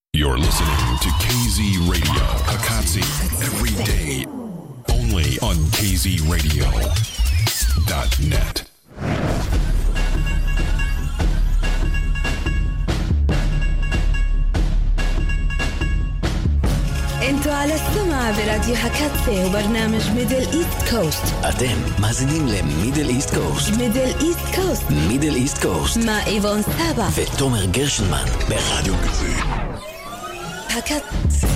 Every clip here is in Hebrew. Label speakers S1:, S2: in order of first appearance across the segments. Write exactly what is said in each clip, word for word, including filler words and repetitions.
S1: You're listening to K Z Radio, Hakatsi, every day, only on K Z radio dot net.
S2: انتوا على السمع براديو هكاتسي وبرنامج ميدل ايست كوست.
S3: אתם מאזינים למידל איסט קוסט.
S2: ميدل ايست كوست
S3: מידל איסט קוסט.
S2: مع إيفون سابا
S3: ותומר גרשנמן ברדיו כזה.
S2: هكاتسي.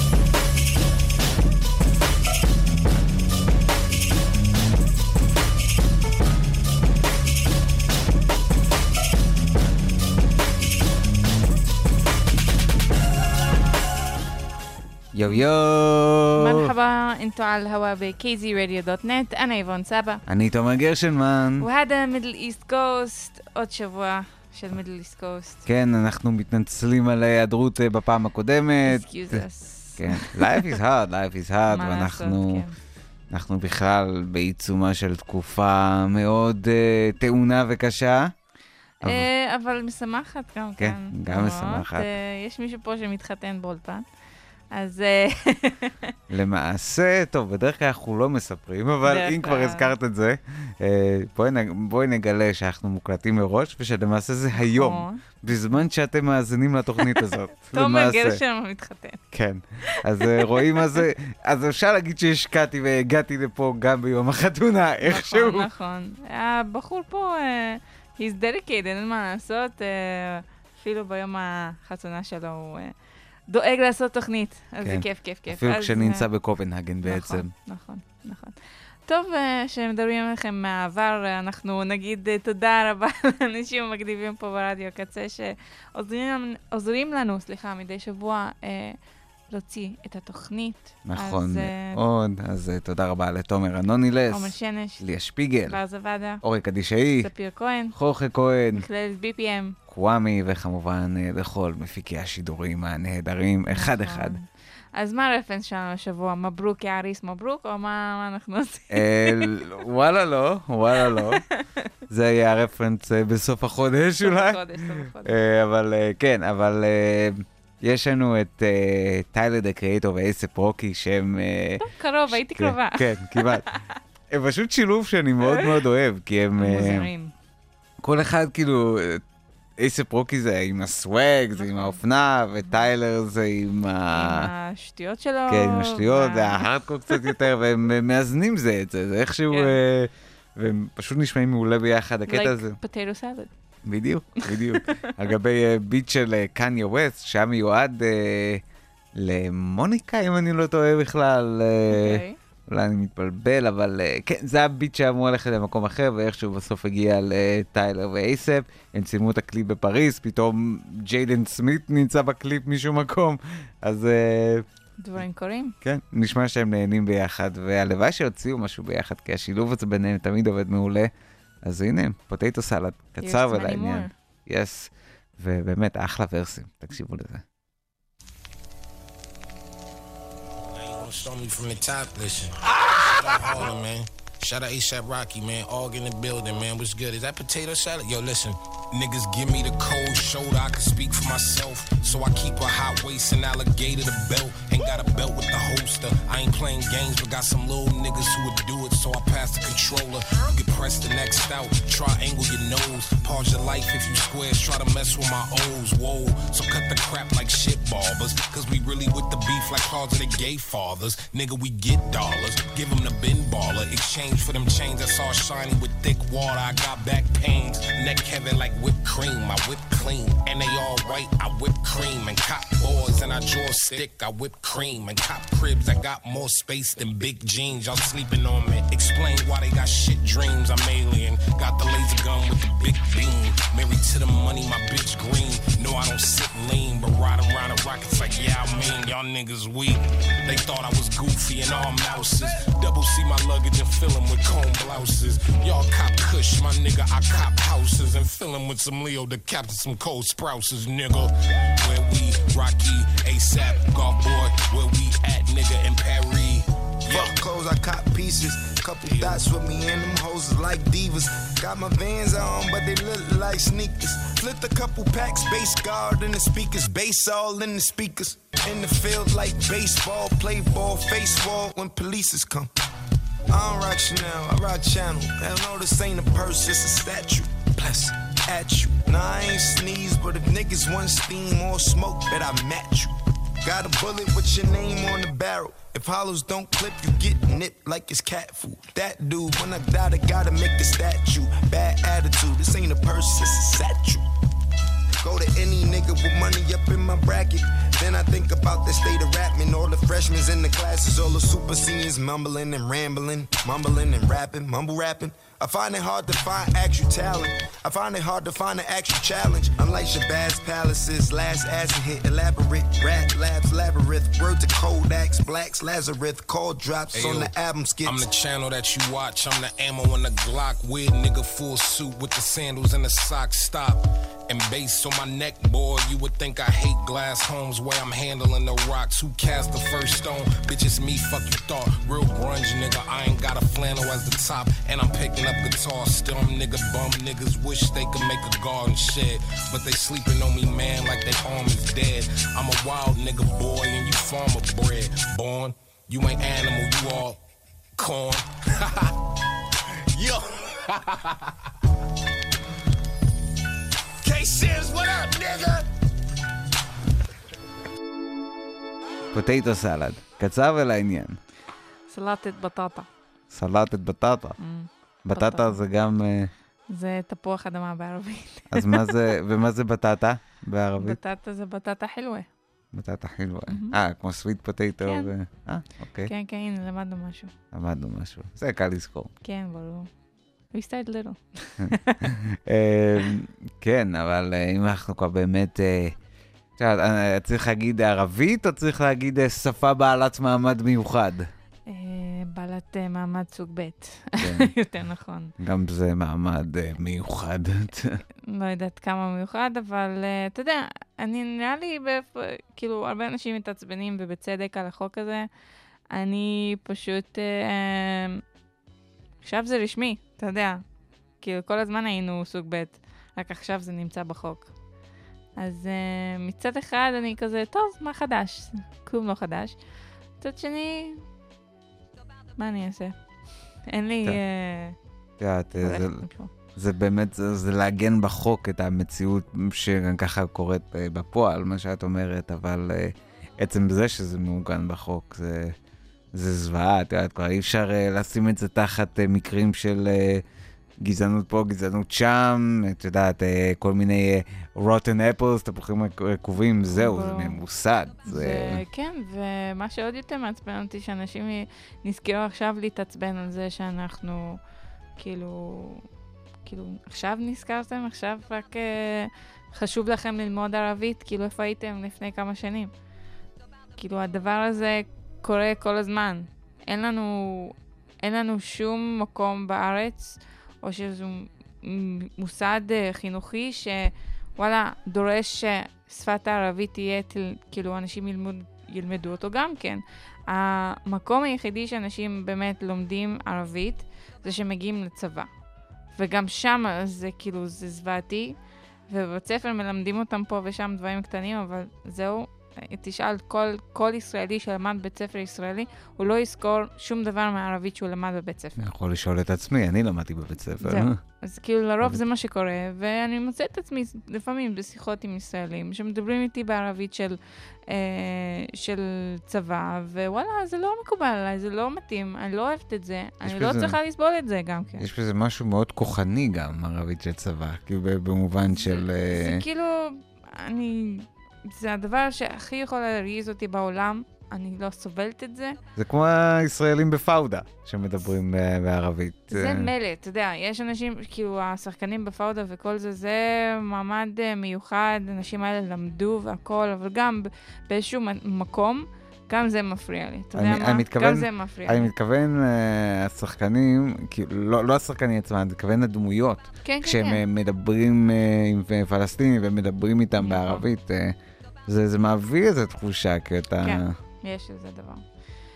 S4: يو يو
S5: مرحبا، انتوا على الهواء ب كي زي راديو دوت نت. انا ايفون سابا
S4: אני תומר גרשנמן.
S5: وهذا מידל איסט קוסט, עוד שבוע של מידל איסט קוסט.
S4: כן, אנחנו מתנצלים על ההיעדרות בפעם הקודמת.
S5: Excuse us.
S4: כן, life is hard, life is hard,
S5: מה לעשות,
S4: ואנחנו
S5: כן.
S4: אנחנו בכלל בעיצומה של תקופה מאוד uh, טעונה וקשה. אבל-
S5: אה, אבל משמחת גם
S4: כן,
S5: כאן.
S4: גם
S5: מאוד.
S4: משמחת.
S5: אה, יש מישהו פה שמתחתן באולפן. אז אה,
S4: למעשה, טוב, בדרך כלל אנחנו לא מספרים, אבל
S5: בדרך
S4: אם כבר
S5: כלל.
S4: הזכרת את זה, אה, בואי נג- בואי נגלה שאנחנו מוקלטים מראש, ושלמעשה זה היום,
S5: נכון.
S4: בזמן שאתם מאזינים לתוכנית הזאת.
S5: תומר
S4: למעשה.
S5: גרשם מתחתן.
S4: כן, אז אה, רואים מה זה, אז אפשר להגיד שהשקעתי והגעתי לפה גם ביום החתונה, איכשהו.
S5: נכון, נכון. הבחור פה, אה, he's dedicated, אין מה לעשות. אה, אפילו ביום החתונה שלו הוא אה, דואג לעשות תוכנית. אז
S4: כן.
S5: זה כיף, כיף, כיף.
S4: אפילו
S5: אז,
S4: כשאני נמצא
S5: אה,
S4: בקופנהגן בעצם.
S5: נכון, נכון, נכון. טוב, אה, שמדברים עליכם מהעבר, אה, אנחנו נגיד אה, תודה רבה לאנשים המקדימים פה ברדיו הקצה, שעוזרים עוזרים לנו, סליחה, מדי שבוע אה, להוציא את התוכנית.
S4: נכון
S5: אז, אה,
S4: מאוד, אז אה, תודה רבה לתומר אנונילס,
S5: עומר שמש,
S4: ליה שפיגל,
S5: בר זוודה,
S4: אורי קדישאי,
S5: ספיר כהן,
S4: חורכה כהן,
S5: מכללת בי פי אם.
S4: קוואמי, וכמובן אה, לכל מפיקי השידורים הנהדרים, אחד אחד.
S5: נכון. אז מה הרפרנס שלנו השבוע? מברוק יעריס מברוק, או מה מה אנחנו עושים?
S4: אה, וואלה לא, וואלה לא. זה היה הרפרנס אה, בסוף החודש אולי.
S5: סוף החודש, סוף החודש.
S4: אה, אבל אה, כן, אבל אה, יש לנו את אה, טיילר דה קריאטור ואייסאפ רוקי שהם... אה,
S5: טוב, קרוב, הייתי
S4: כן,
S5: קרובה.
S4: כן, כמעט. הם פשוט שילוב שאני מאוד מאוד אוהב, כי הם... אה,
S5: מוזרים.
S4: כל אחד כאילו... אייסאפ רוקי זה עם הסוואג, זה עם
S5: נכון.
S4: האופנה, וטיילר זה עם ה...
S5: עם השטויות שלו.
S4: כן, עם השטויות,
S5: וה-
S4: זה ההארדקור קצת יותר, והם מאזנים זה את זה, זה איכשהו...
S5: כן.
S4: אה, והם פשוט נשמעים מעולה ביחד, הקטע הזה.
S5: like potato salad.
S4: בדיוק, בדיוק. על גבי אה, ביט של קניה ווסט, שהיה מיועד אה, למוניקה, אם אני לא טועה בכלל. אה,
S5: אוקיי.
S4: אולי אני מתבלבל, אבל uh, כן, זה הביט שאמור ללכת למקום אחר, ואיכשהו בסוף הגיע לטיילר ואייסאפ, הם צילמו את הקליפ בפריז, פתאום ג'יידן סמית נמצא בקליפ משום מקום, אז uh,
S5: דברים קורים.
S4: כן, נשמע שהם נהנים ביחד, והלוואי שהוציאו משהו ביחד, כי השילוב הזה ביניהם תמיד עובד מעולה, אז הנה, פוטטו סלט, קצר
S5: Here's many
S4: ולעניין.
S5: more.
S4: יס, ובאמת, אחלה ורסים, תקשיבו לזה.
S6: Show me from the top, listen. Shout out Harlem, man. Shout out ASAP Rocky, man. All in the building, man. What's good? Is that potato salad? Yo, listen. Niggas give me the cold shoulder, I can speak for myself. So I keep a hot waist and alligator the belt. Ain't got a belt with the holster. I ain't playing games, but got some little niggas who would do it. So I pass the controller. You can press the next out. Triangle your nose. Pause your life if you squares. Try to mess with my O's. Whoa. So cut the crap like shit barbers. Cause we really with the beef like cars of the gay fathers. Nigga, we get dollars. Give them the bin baller. Exchange for them chains that's all shiny with thick water. I got back pains. Neck heavy like whipped cream. I whip clean. And they all white. I whip cream. And cop boards and I draw stick. I whip cream. And cop cribs. I got more space than big jeans. Y'all sleeping on me. Explain why they got shit dreams. I'm alien. Got the laser gun with the big beam. Married to the money, my bitch green. No, I don't sit lean. But riding around the rockets like, yeah, I mean, y'all niggas weak. They thought I was goofy and all mouses. Double C my luggage and fill them with comb blouses. Y'all cop kush, my nigga, I cop houses. And fill them with some Leo to capture some cold sprouses, nigga. Where we, Rocky, ASAP, golf boy. Where we at, nigga, in Paris. Fuck clothes, I cop pieces. Couple dots with me and them hoes is like divas. Got my Vans on, but they look like sneakers. Flipped a couple packs, bass guard in the speakers. Bass all in the speakers. In the field like baseball, play ball, face wall when polices come. I don't rock Chanel, I rock Channel. Hell no, this ain't a purse, it's a statue. Bless at you. Nah, I ain't sneeze, but if niggas want steam or smoke, bet I match you. Got a bullet with your name on the barrel. If hollows don't clip, you get nipped like it's cat food. That dude, when I die, I gotta make the statue. Bad attitude, this ain't a purse, it's a statue. Go to any nigga with money up in my bracket. Then I think about the state of rapping. All the freshmen in the classes, all the super seniors mumbling and rambling, mumbling and rapping, mumble rapping. I find it hard to find actual talent. I find it hard to find an actual challenge. Unlike Shabazz Palaces, last acid hit, elaborate, rap labs, labyrinth, word to Kodaks, Blacks, Lazarus, call drops Ayo, on the album skits. I'm the channel that you watch, I'm the ammo on the Glock, weird nigga full suit with the sandals and the socks stop. And bass on my neck, boy, you would think I hate glass homes where I'm handling the rocks. Who cast the first stone? Bitch, it's me, fuck you thought. Real grunge, nigga, I ain't got a flannel as the top. And I'm picking up guitar, still them nigga bum niggas wish they could make a garden shed. But they sleeping on me, man, like they arm is dead. I'm a wild nigga, boy, and you farmer bred. Born, you ain't animal, you all corn. Yo. K-Sims, what up, nigga?
S4: פוטטו סלד, קצר ולעניין.
S5: סלטת בטטה.
S4: סלטת בטטה. בטטה זה גם...
S5: זה תפוח אדמה בערבית.
S4: אז מה זה, ומה זה בטטה בערבית?
S5: בטטה זה בטטה חילווה.
S4: בטטה חילווה. אה, כמו סוויט פוטטו. אה, אוקיי.
S5: כן, כן, הנה, למדנו משהו.
S4: למדנו משהו. זה קל לזכור.
S5: כן, ברור. We started little.
S4: כן, אבל אם אנחנו כבר באמת... צריך להגיד ערבית או צריך להגיד שפה בעלת מעמד מיוחד?
S5: בעלת מעמד סוג ב', יותר נכון.
S4: גם זה מעמד מיוחד.
S5: לא יודעת כמה מיוחד, אבל אתה יודע, אני נראה לי, כאילו, הרבה אנשים מתעצבנים ובצדק על החוק הזה. אני פשוט... עכשיו זה רשמי, אתה יודע. כאילו, כל הזמן היינו סוג ב', רק עכשיו זה נמצא בחוק. אז uh, מצד אחד אני כזה, טוב, מה חדש? כלום לא חדש. מצד שני, מה אני אעשה? אין לי...
S4: זה באמת, זה להגן בחוק את המציאות שגם ככה קורית בפועל, מה שאת אומרת, אבל עצם זה שזה מעוגן בחוק, זה... זה זוועה, את יודעת, כבר אי אפשר לשים את זה תחת מקרים של גזענות פה, גזענות שם, את יודעת, כל מיני rotten apples, תפוחים רקובים, זהו, זה ממוסד.
S5: כן, ומה שעוד יותר מעצבן אותי, שאנשים נזכרו עכשיו להתעצבן על זה שאנחנו, כאילו, כאילו, עכשיו נזכרתם, עכשיו רק חשוב לכם ללמוד ערבית, כאילו, איפה הייתם לפני כמה שנים? כאילו, הדבר הזה... קורה כל הזמן. אין לנו, אין לנו שום מקום בארץ, או שזה מוסד חינוכי שוואלה, דורש ששפת הערבית תהיה, כאילו אנשים ילמוד, ילמדו אותו גם כן. המקום היחידי שאנשים באמת לומדים ערבית, זה שמגיעים לצבא. וגם שם זה כאילו, זה זוועתי, ובבית ספר מלמדים אותם פה ושם דברים קטנים, אבל זהו, תשאל כל, כל ישראלי שלמד בית ספר ישראלי, הוא לא יזכור שום דבר מהערבית שהוא למד בבית ספר.
S4: אני יכול לשאול את עצמי, אני למדתי בבית ספר.
S5: זהו. אז כאילו לרוב זה מה שקורה, ואני מוצא את עצמי לפעמים בשיחות עם ישראלים, שמדברים איתי בערבית של, אה, של צבא, ווואלה, זה לא מקובל עליי, זה לא מתאים, אני לא אוהבת את זה, אני לא צריכה לסבול את זה גם כן.
S4: יש בזה משהו מאוד כוחני גם, ערבית של צבא, כאילו במובן של...
S5: זה כאילו, אני... זה הדבר שהכי יכול להרגיז אותי בעולם, אני לא סובלת את זה.
S4: זה כמו הישראלים בפאודה, שמדברים בערבית.
S5: זה מלא, אתה יודע, יש אנשים, כאילו, השחקנים בפאודה וכל זה, זה מעמד מיוחד, אנשים האלה למדו והכל, אבל גם באיזשהו מקום, גם זה מפריע לי. אתה יודע מה? גם זה מפריע לי.
S4: אני מתכוון, השחקנים, כאילו, לא השחקנים עצמם, אני מתכוון הדמויות.
S5: כן, כן, כן.
S4: כשהם מדברים עם פלסטינים ומדברים איתם בערבית, זה מעביר איזו תחושה, כי אתה...
S5: כן, יש איזה דבר.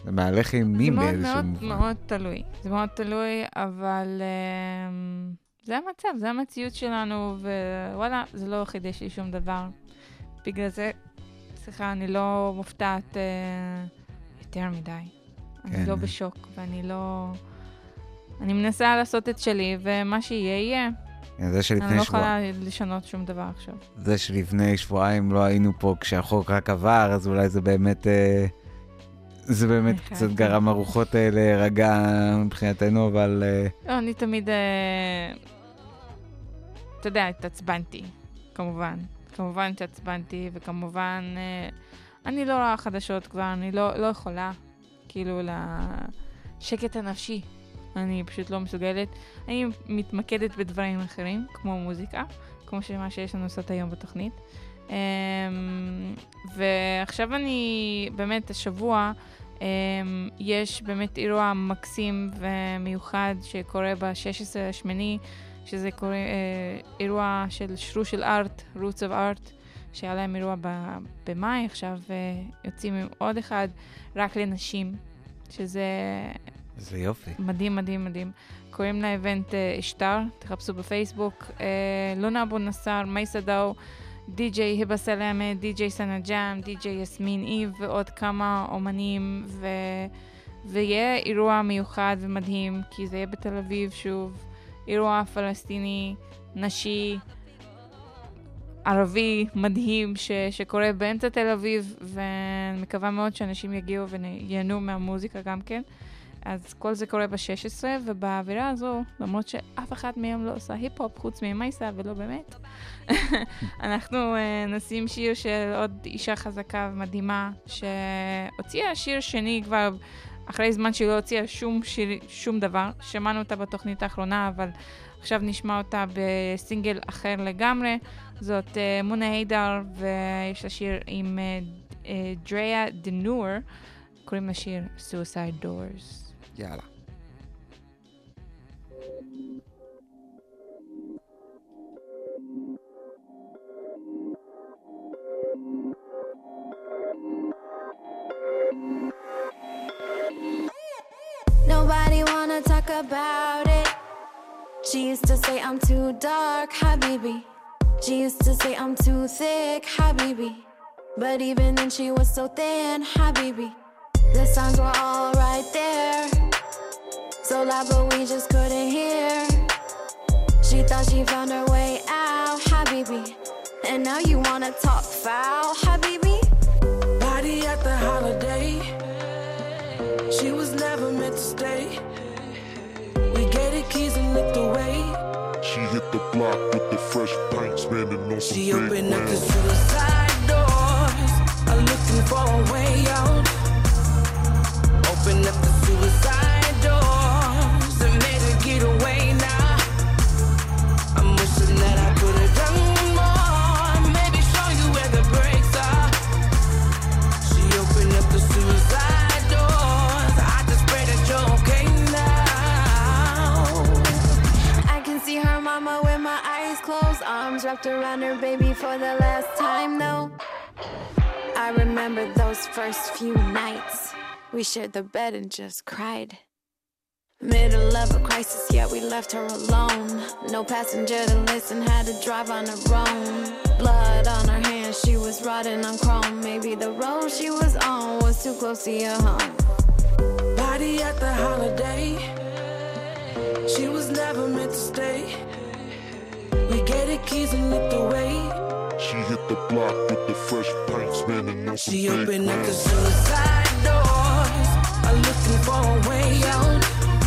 S4: זה מהלך עם מי באיזשהו
S5: מאוד
S4: מובן.
S5: מאוד תלוי. זה מאוד תלוי, אבל uh, זה המצב, זה המציאות שלנו, ווואלה, זה לא חידש לי שום דבר. בגלל זה, סליחה, אני לא מופתעת uh, יותר מדי. כן. אני לא בשוק, ואני לא... אני מנסה לעשות את שלי, ומה שיהיה, יהיה.
S4: זה שלפני
S5: אני לא
S4: שבוע...
S5: יכולה לשנות שום דבר עכשיו.
S4: זה שלפני שבועיים לא היינו פה כשהחוק רק עבר, אז אולי זה באמת... אה, זה באמת קצת גרם הרוחות האלה רגע מבחינתנו, אבל... אה...
S5: לא, אני תמיד... אה, אתה יודע, התעצבנתי, כמובן. כמובן התעצבנתי, וכמובן... אה, אני לא רואה חדשות כבר, אני לא, לא יכולה, כאילו, לשקט הנפשי. אני פשוט לא מסוגלת. אני מתמקדת בדברים אחרים, כמו מוזיקה, כמו שמה שיש לנו לעשות היום בתוכנית. ועכשיו אני, באמת, השבוע, יש באמת אירוע מקסים ומיוחד שקורה ב-שישה עשר לשמיני, שזה קורה, אירוע של שרוש של ארט, Roots of Art, שהיה להם אירוע במאי, עכשיו יוצאים עם עוד אחד, רק לנשים, שזה...
S4: זה יופי.
S5: מדהים, מדהים, מדהים. קוראים לאיבנט אשתר, תחפשו בפייסבוק. לונה אבו נסר, מייסה דאו, די-ג'יי היבה סלאמה, די-ג'יי סנג'אם, די-ג'יי יסמין איב ועוד כמה אומנים, ו... ויהיה אירוע מיוחד ומדהים, כי זה יהיה בתל אביב שוב, אירוע פלסטיני, נשי, ערבי, מדהים, ש... שקורה באמצע תל אביב, ומקווה מאוד שאנשים יגיעו ויהנו מהמוזיקה גם כן. אז כל זה קורה ב-שש עשרה, ובאווירה הזו, למרות שאף אחד מהם לא עושה היפ-הופ חוץ ממייסה, ולא באמת, אנחנו uh, נשים שיר של עוד אישה חזקה ומדהימה, שהוציאה שיר שני כבר אחרי זמן שהיא לא הוציאה שום, שיר, שום דבר. שמענו אותה בתוכנית האחרונה, אבל עכשיו נשמע אותה בסינגל אחר לגמרי. זאת uh, מונה הידר, ויש לה שיר עם uh, uh, דריה דנור, קוראים לשיר Suicide Doors.
S4: יאללה.
S7: Nobody wanna talk about it. She used to say I'm too dark, habibi. She used to say I'm too thick, habibi. But even then she was so thin, habibi. The signs were all right there, so loud but we just couldn't hear. She thought she found her way out, habibi. And now you wanna talk foul, habibi.
S8: Party at the holiday, she was never meant to stay. We gave the keys and looked away.
S9: She hit the block with the fresh pints, spinning on some
S8: She
S9: big
S8: opened up
S9: man.
S8: the suicide doors, I'm looking for a way out. Open up the suicide doors and made her get away now. I'm wishing that I could have done more, maybe show you where the brakes are. She opened up the suicide doors, I just pray that you're okay now.
S7: I can see her mama with my eyes closed, arms wrapped around her baby for the last time though. I remember those first few nights. We shared the bed and just cried. Middle of a crisis, yeah, we left her alone. No passenger to listen, had to drive on her own. Blood on her hands, she was rotting on chrome. Maybe the road she was on was too close to your home.
S8: Party at the holiday, she was never meant to stay. We gave the keys and looked away.
S9: She hit the block with the fresh pints, spinning on some
S8: She
S9: big
S8: opened up
S9: man.
S8: the suicide doors, I'm looking for a way out.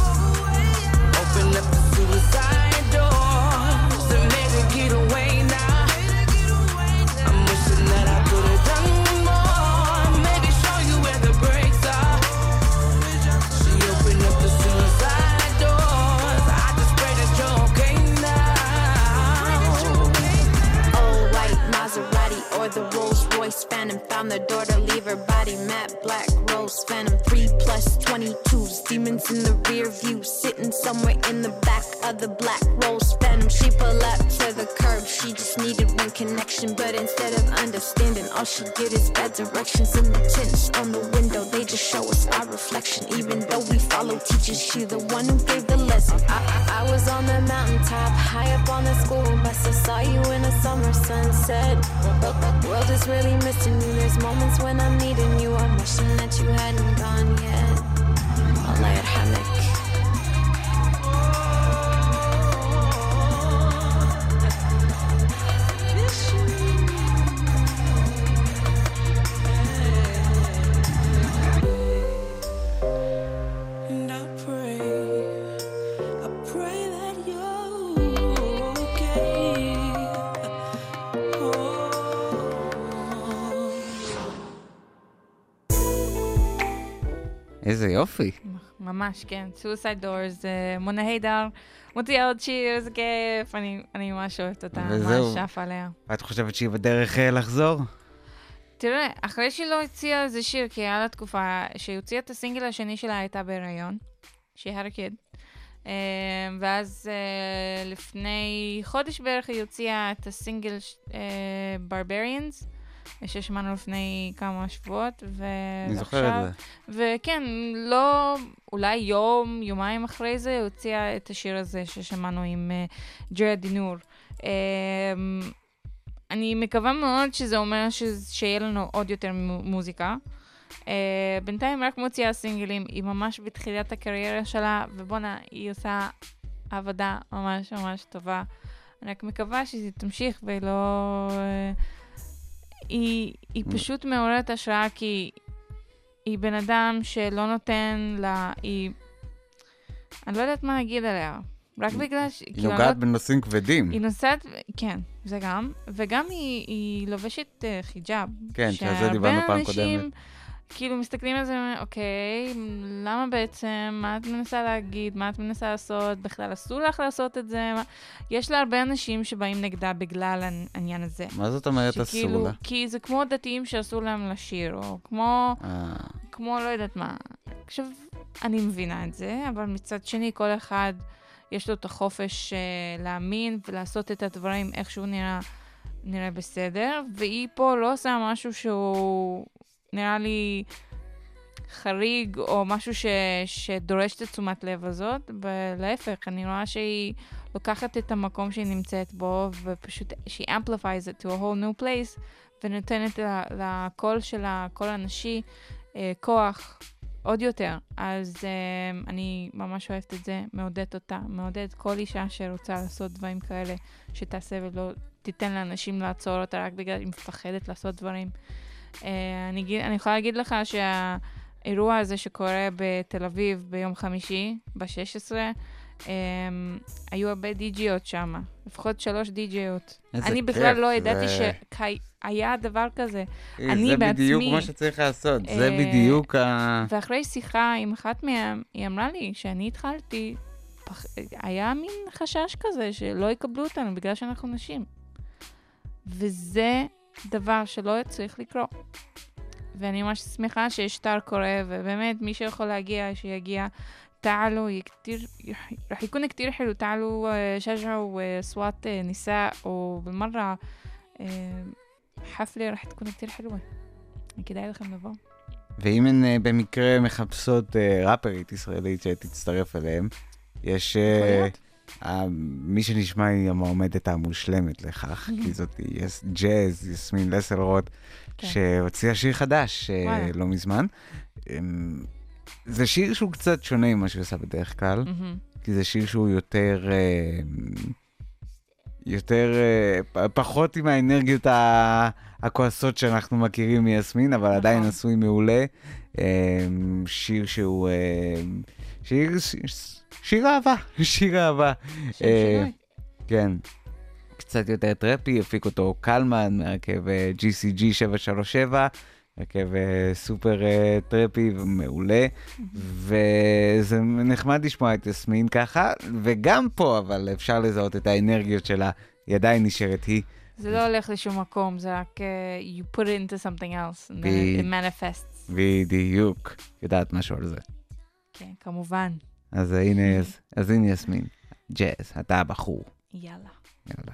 S8: Open up the suicide doors and made her get away now. I'm wishing that I could have done more, maybe show you where the brakes are. She opened up the suicide doors, I just pray that you're okay now.
S7: Old white Maserati or the Rolls Royce Phantom. Found the door to leave her body matte black rose Phantom. Three plus twenty-twos, demons in the rear view, sitting somewhere in the back of the black Rolls Phantom. She pull up to the curb, she just needed one connection, but instead of understanding, all she get is bad directions. In the tints on the window, they just show us our reflection. Even though we follow teachers, she the one who gave the lesson. I, I, I was on the mountaintop, high up on the school bus. I saw you in a summer sunset. The world is really missing you. There's moments when I'm needing you. I'm wishing that you hadn't gone yet. Allah yarhamek.
S4: איזה יופי.
S5: ממש, כן. Suicide Doors, מונה הידר, מוציאה עוד שיר, איזה כיף. אני, אני ממש אוהבת אותה, ממש שף עליה.
S4: את חושבת שהיא בדרך לחזור?
S5: תראה, אחרי שהיא לא הציעה איזה שיר, כי היה לה תקופה שהיא הוציאה את הסינגל השני שלה, הייתה בהיריון, שהיא הרקיד. ואז לפני חודש בערך היא הוציאה את הסינגל Barbarians, ששמענו לפני כמה שבועות,
S4: אני זוכר את
S5: זה. וכן, לא, אולי יום, יומיים אחרי זה, הוציאה את השיר הזה ששמענו עם ג'רה דינור. אני מקווה מאוד שזה אומר שיהיה לנו עוד יותר מוזיקה. בינתיים רק מוציאה סינגלים, היא ממש בתחילת הקריירה שלה, ובונה, היא עושה עבודה ממש ממש טובה. אני רק מקווה שזה תמשיך ולא... היא, היא פשוט מעוררת השראה, כי היא בן אדם שלא נותן לה, היא... אני לא יודעת מה להגיד עליה. רק בגלל ש...
S4: היא נוגעת בנושאים כבדים.
S5: היא נוסעת, כן, זה גם. וגם היא, היא לובשת uh, חיג'אב.
S4: כן, שזה דיברנו פעם קודמת.
S5: כאילו מסתכלים על זה, אוקיי, למה בעצם, מה את מנסה להגיד, מה את מנסה לעשות, בכלל אסור לך לעשות את זה, מה... יש לה הרבה אנשים שבאים נגדה בגלל העניין הזה.
S4: מה זאת אומרת שכאילו, אסור לה?
S5: כי זה כמו דתיים שאסור להם לשיר, או כמו, כמו לא יודעת מה. עכשיו, אני מבינה את זה, אבל מצד שני, כל אחד יש לו את החופש uh, להאמין ולעשות את הדברים איך שהוא נראה, נראה בסדר, והיא פה לא עושה משהו שהוא... נראה לי חריג או משהו ש, שדורש את תשומת לב הזאת, ולהפך, אני רואה שהיא לוקחת את המקום שהיא נמצאת בו, ופשוט she amplifies it to a whole new place, ונותנת לקול של הקול הנשי אה, כוח עוד יותר. אז אה, אני ממש אוהבת את זה, מעודדת אותה, מעודדת כל אישה שרוצה לעשות דברים כאלה, שתעשה ולא תיתן לאנשים לעצור אותה רק בגלל היא מפחדת לעשות דברים. Uh, אני, גיד, אני יכולה להגיד לך שהאירוע הזה שקורה בתל אביב ביום חמישי, ב-שש עשרה, um, היו הרבה די-ג'יות שם, לפחות שלוש די-ג'יות. אני בכלל לא ידעתי ו... שהיה דבר כזה. אני
S4: זה
S5: בעצמי...
S4: בדיוק מה שצריך לעשות, uh, זה בדיוק ה...
S5: ואחרי שיחה עם אחת מהם, היא אמרה לי שאני התחלתי, פח... היה מין חשש כזה שלא יקבלו אותנו בגלל שאנחנו נשים. וזה... דבר שלא צריך לקרוא. ואני ממש שמחה שיש שטר קורא, ובאמת מי שיכול להגיע, שיגיע, تعالوا كتير رح يكون كتير حلو. تعالوا شجعوا أصوات نساء، وبالمرة حفلة رح تكون كتير حلوة. كداي לכם לבוא.
S4: ואם הן במקרה מחפשות ראפרית ישראלית שתצטרף אליהם, יש... מי שנשמע היא המועמדת המושלמת לכך, כי זאת ג'אז, יסמין לסלרוט, שהוציאה שיר חדש לא מזמן. זה שיר שהוא קצת שונה ממה שהוא עושה בדרך כלל, כי זה שיר שהוא יותר, יותר, פחות עם האנרגיות הכועסות שאנחנו מכירים מיסמין, אבל עדיין עשוי מעולה. שיר שהוא, שיר... שיר אהבה, שיר אהבה.
S5: שיר שינוי.
S4: כן. קצת יותר טרפי, הפיק אותו קלמן, מהרכב ג'י סי ג'י שבע שלוש שבע, הרכב סופר טרפי ומעולה, וזה נחמד לשמוע את יסמין ככה, וגם פה, אבל אפשר לזהות את האנרגיות שלה, היא עדיין נשארת היא,
S5: זה לא הולך לשום מקום, זה רק uh, you put it into something else, and then it manifests.
S4: בדיוק, יודעת משהו על זה.
S5: כן, כמובן.
S4: אז הנה, אז הנה יסמין, ג'אז, אתה הבחור.
S5: יאללה.
S4: יאללה.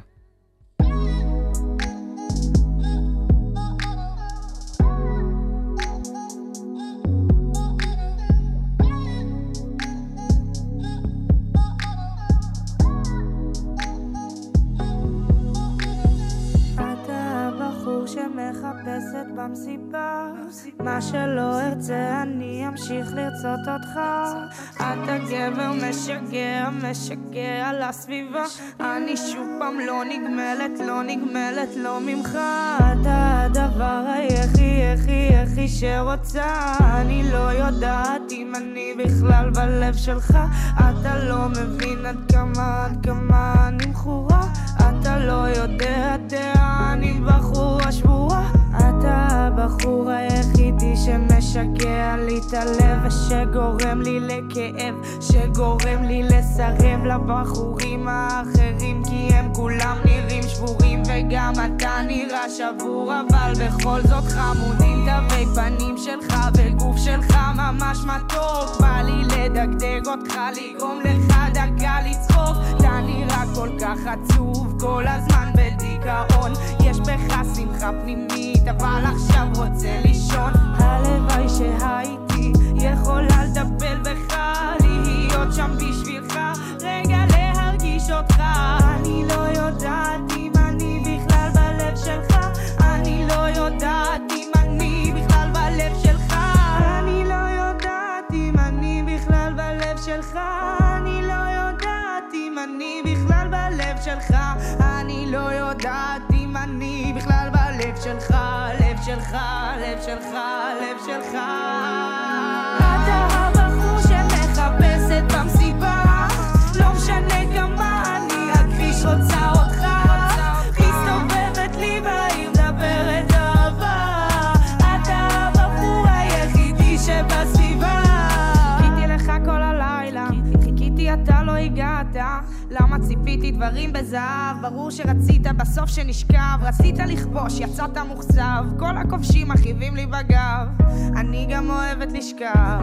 S10: מחפשת במסיבה, מה שלא ארצה אני אמשיך לרצות אותך. אתה גבר משגע, משגע על הסביבה, אני שוב פעם לא נגמלת, לא נגמלת, לא ממך. אתה הדבר היחי, יחי, יחי שרוצה, אני לא יודעת אם אני בכלל בלב שלך. אתה לא מבין עד כמה, עד כמה אני מחורה, אתה לא יודע, דעה, אני בחורה שבורה. אתה הבחור היחידי שמשגע לי את הלב, ושגורם לי לכאב, שגורם לי לסרב לבחורים האחרים, כי הם כולם נראים שבורים וגם אתה נראה שבור, אבל בכל זאת חמודים תווי פנים שלך וגוף שלך ממש מתוק. בא לי לדגדג אותך, לגרום לך דקה לצחוק, אתה נראה כל כך עצוב, כל הזמן בדיכאון, יש בך שמחה פנימית אבל עכשיו רוצה לישון. הלוואי שהייתי יכולה לטפל בך, להיות שם בשבילך, רגע להרגיש אותך. אני לא יודעת אם אני בכלל בלב שלך, אני לא יודעת אם אני בכלל בלב שלך, אני לא יודעת אם אני בכלל בלב שלך, אני לא יודעת אם אני בכלל בלב שלך, אני לא יודעת אם אני בכלל בלב שלך, לב שלך, לב שלך, לב שלך. אתה הבחור שמחפשת במסיבה, לא משנה כמה אני הכביש רוצה אותך, מסתובבת לי בעיר מדברת אהבה, אתה הבחור היחידי שבסביבה. חיכיתי לך כל הלילה, חיכיתי אתה לא הגעת, למה ציפיתי דברים בזהב, ברור שרצית בסוף שנשכב, רצית לכבוש, יצאת מוחזב, כל הכובשים מחיבים לי בגב, אני גם אוהבת לשכב,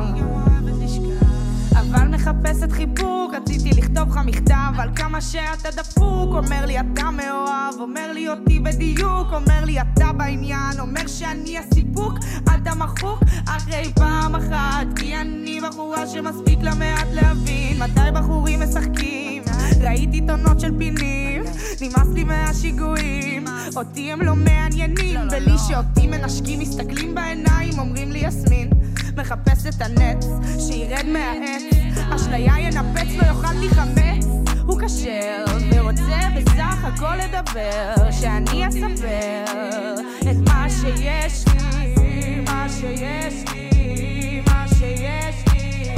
S10: אבל מחפשת חיבוק, רציתי לכתוב לך מכתב על כמה שאתה דפוק, אומר לי אתה מאוהב, אומר לי אותי בדיוק, אומר לי אתה בעניין, אומר שאני הסיפוק, אתה מחוק אחרי פעם אחת, כי אני בחורה שמספיק למעט להבין מתי בחורים משחקים, ראיתי תונות של פינים, נמאס לי מהשיגועים, אותי הם לא מעניינים, בלי שאותי מנשקים, מסתכלים בעיניים, אומרים לי יסמין, מחפש את הנץ, שירד מהעץ, אשליה ינפץ, לא יוכל לי חמץ, הוא קשר, ורוצה בסך הכל לדבר, שאני אספר את מה שיש לי, מה שיש לי, מה שיש לי.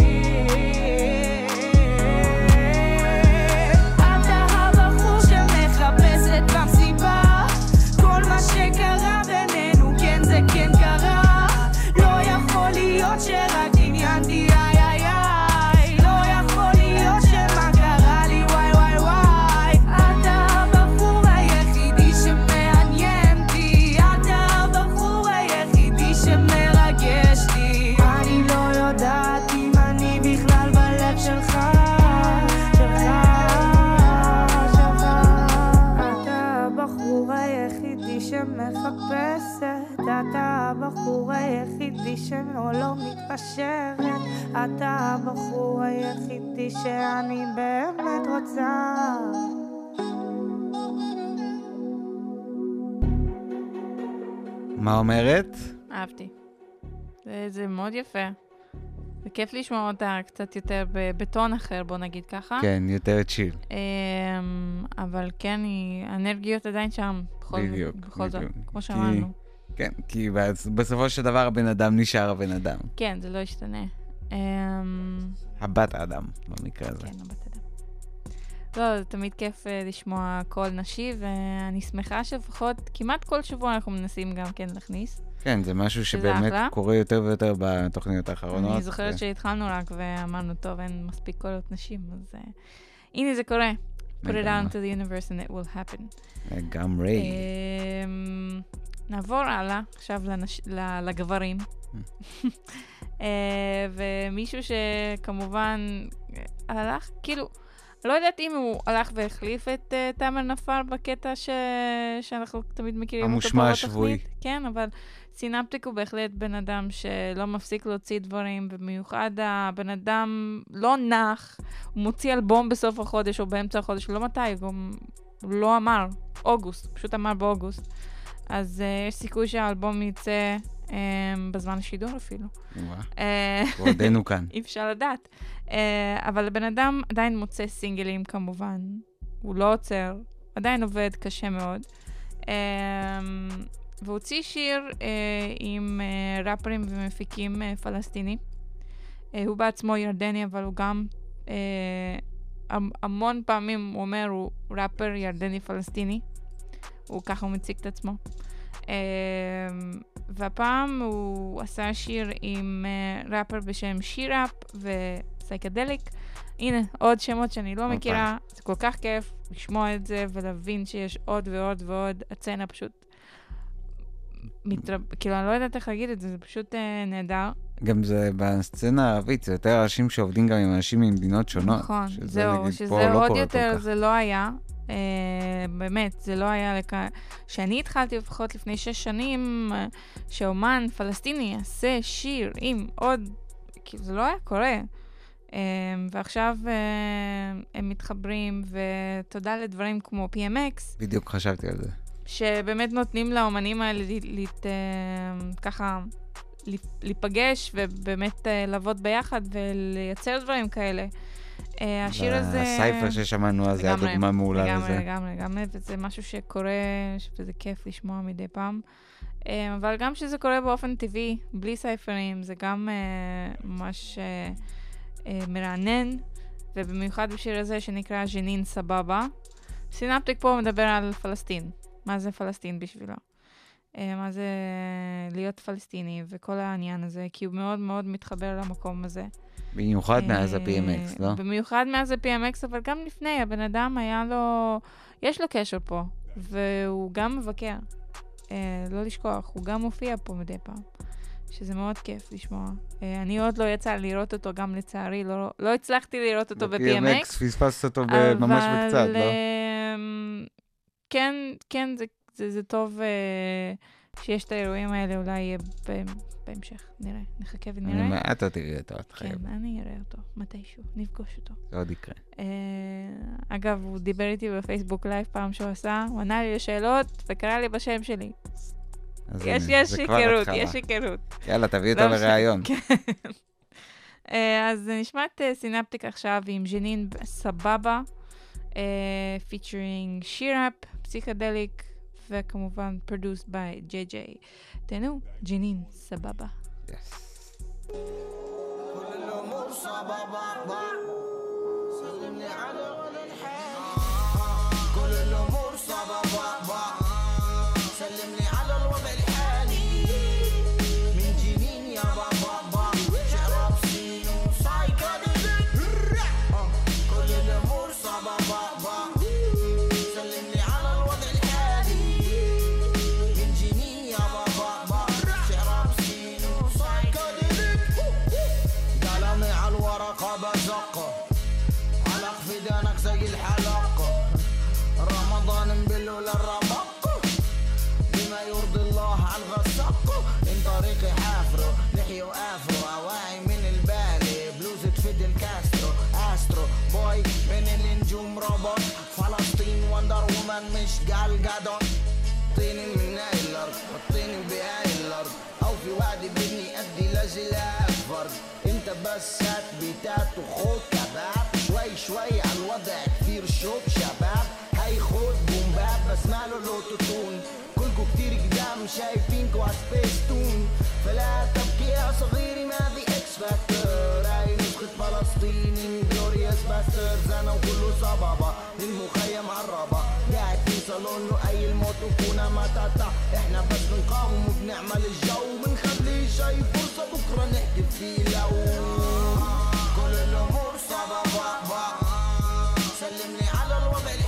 S10: אתה הבחור שמחפשת במסיבה, כל מה שקרה בינינו כן זה כן קרה, לא יכול להיות שרק עניינתי איי איי איי, לא יכול להיות שמה קרה לי וואי וואי וואי. אתה הבחור היחידי שמעניינתי, אתה הבחור היחידי שמרגש לי, אני לא יודעת אם אני בכלל בלב שלך, שלך, שלך. אתה הבחור היחידי שמחפשת, אתה הבחור היחידי שלא לא מתפשרת, אתה הבחור היחידי שאני באמת רוצה.
S4: מה אומרת?
S5: אהבתי. זה, זה מאוד יפה. זה כיף לשמוע אותה קצת יותר בטון אחר, בוא נגיד ככה.
S4: כן, יותר צ'יל.
S5: אבל כן, האנרגיות עדיין שם.
S4: בדיוק.
S5: בכל זאת, כמו שאמרנו.
S4: כן, כי בסופו של דבר הבן אדם נשאר הבן אדם.
S5: כן, זה לא ישתנה.
S4: הבת האדם, במקרה הזה.
S5: כן, הבת אדם. לא, זה תמיד כיף לשמוע קול נשי, ואני שמחה שלפחות כמעט כל שבוע אנחנו מנסים גם כן להכניס.
S4: כן, זה משהו שבאמת קורה יותר ויותר בתוכניות האחרונות.
S5: אני זוכרת שהתחלנו רק ואמרנו, טוב, אין מספיק קולות נשים, אז הנה זה קורה. put it out into the universe and it will happen.
S4: לגמרי.
S5: אמ, נעבור הלאה, עכשיו לנש... ל- לגברים. אה, ומישהו שכמובן הלך, כאילו, לא יודעת אם הוא הלך והחליף את uh, תאמר נפאר בקטע ש... שאנחנו תמיד מכירים אותו פה
S4: המושמע השבועי.
S5: בתוכנית. כן, אבל סינפטיק הוא בהחלט בן אדם שלא מפסיק להוציא דברים, במיוחד הבן אדם לא נח, הוא מוציא אלבום בסוף החודש או באמצע החודש, לא מתי, הוא גם לא אמר, אוגוסט, פשוט אמר באוגוסט. אז uh, יש סיכוי שהאלבום יצא um, בזמן השידור אפילו.
S4: ועודנו כאן.
S5: אי אפשר לדעת. Uh, אבל הבן אדם עדיין מוצא סינגלים כמובן. הוא לא עוצר, עדיין עובד קשה מאוד. Uh, והוא הוציא שיר uh, עם uh, ראפרים ומפיקים uh, פלסטינים. Uh, הוא בעצמו ירדני, אבל הוא גם uh, המון פעמים הוא אומר, הוא ראפר ירדני פלסטיני. הוא ככה הוא מציג את עצמו. Uh, והפעם הוא עשה שיר עם uh, ראפר בשם שיראפ וסייקדליק. הנה, עוד שמות שאני לא מכירה. זה כל כך כיף לשמוע את זה ולהבין שיש עוד ועוד ועוד. הצנה פשוט מתרב... כאילו, אני לא יודעת איך להגיד את זה, זה פשוט uh, נהדר.
S4: גם זה בסצנה הערבית, זה יותר אנשים שעובדים גם עם אנשים ממדינות שונות.
S5: נכון, זהו, שזה עוד יותר, זה לא היה. Uh, באמת, זה לא היה לכאן. שאני התחלתי לפחות לפני שש שנים, uh, שאומן פלסטיני יעשה שיר עם עוד, כאילו זה לא היה קורה. Uh, ועכשיו uh, הם מתחברים, ותודה לדברים כמו פי אם אקס.
S4: בדיוק חשבתי על זה.
S5: שבאמת נותנים לאומנים האלה לת, uh, ככה להיפגש, ובאמת uh, לעבוד ביחד ולייצר דברים כאלה. השיר הזה...
S4: הסייפר ששמענו אז, זה הדוגמה מעולה לזה.
S5: לגמרי, לגמרי, לגמרי, וזה משהו שקורה, שזה כיף לשמוע מדי פעם. אבל גם שזה קורה באופן טבעי, בלי סייפרים, זה גם ממש מרענן, ובמיוחד בשיר הזה שנקרא ג'נין סבבה. סינפטיק פה מדבר על פלסטין. מה זה פלסטין בשבילו? מה זה להיות פלסטיני וכל העניין הזה, כי הוא מאוד מאוד מתחבר למקום הזה.
S4: במיוחד מאז ה-פי אם אקס, לא?
S5: במיוחד מאז ה-פי אם אקס, אבל גם לפני, הבן אדם היה לו, יש לו קשר פה, והוא גם מבקר, לא לשכוח, הוא גם מופיע פה מדי פעם, שזה מאוד כיף לשמוע. אני עוד לא יצא לראות אותו, גם לצערי, לא הצלחתי לראות אותו ב-פי אם אקס.
S4: ב-פי אם אקס פספסת אותו ממש בקצת, לא?
S5: כן, כן, זה טוב שיש את האירועים האלה, אולי יהיה בהמשך, נראה, נחכה ונראה.
S4: אני מעט תראי אותו, את חייב.
S5: כן, אני אראה אותו, מתישהו, נפגוש אותו.
S4: זה עוד יקרה.
S5: אגב, הוא דיבר איתי בפייסבוק לייב פעם שהוא עשה, הוא ענה לי לשאלות וקרא לי בשם שלי. יש היכרות, יש היכרות.
S4: יאללה, תביא אותו לראיון.
S5: אז נשמע את סינפטיק עכשיו עם ג'נין סבבה, פיצ'רינג שיראפ, פסיכדליק, וכמובן produced by ג'יי ג'יי. תנו, ג'נין סבבה.
S4: Yes.
S8: كل الأمور صبابة سلمني على الحال كل الأمور صبابة سلمني على الوضع الحالي من جنين يا بابا شعرب سين وسايكاديليك كل الأمور صبابة سلمني على الوضع الحالي من جنين يا بابا شعرب سين وسايكاديليك قلمي على الورقة بزقه علق في دانك زي الحلقة رمضان مبلو للرمق بما يرضي الله على الغسق من طريقي حافرو لحية وافرو اواعي من البالي بلوزة فيدل كاسترو استرو بوي من النجوم روبوت فلسطين وندر وومن مش قال قادون طيني من هاي الارض والطيني بهاي الارض او في وعدي بدني ادي لجلاء فرد انت بس هات بيتات وخد كباب شوي شوي على الوضع كتير شوب شباب هاي خد بومباب بس ماله لوتوتون كلكو كتير قدام شايفينكو عسبيستون فلا تبكي يا صغيري ما في اكس فاكتور هاي نسخة فلسطيني جلوريوس باسترز انا وكله صبابة للمخيم عالربا قاعد في صالون له اي الموت وكونا ماتاتا احنا بس بنقاوم وبنعمل الجو بنخلي شي فرصة بكرة نحكي فيه لو كل الامور صبابة سلمني على الوضع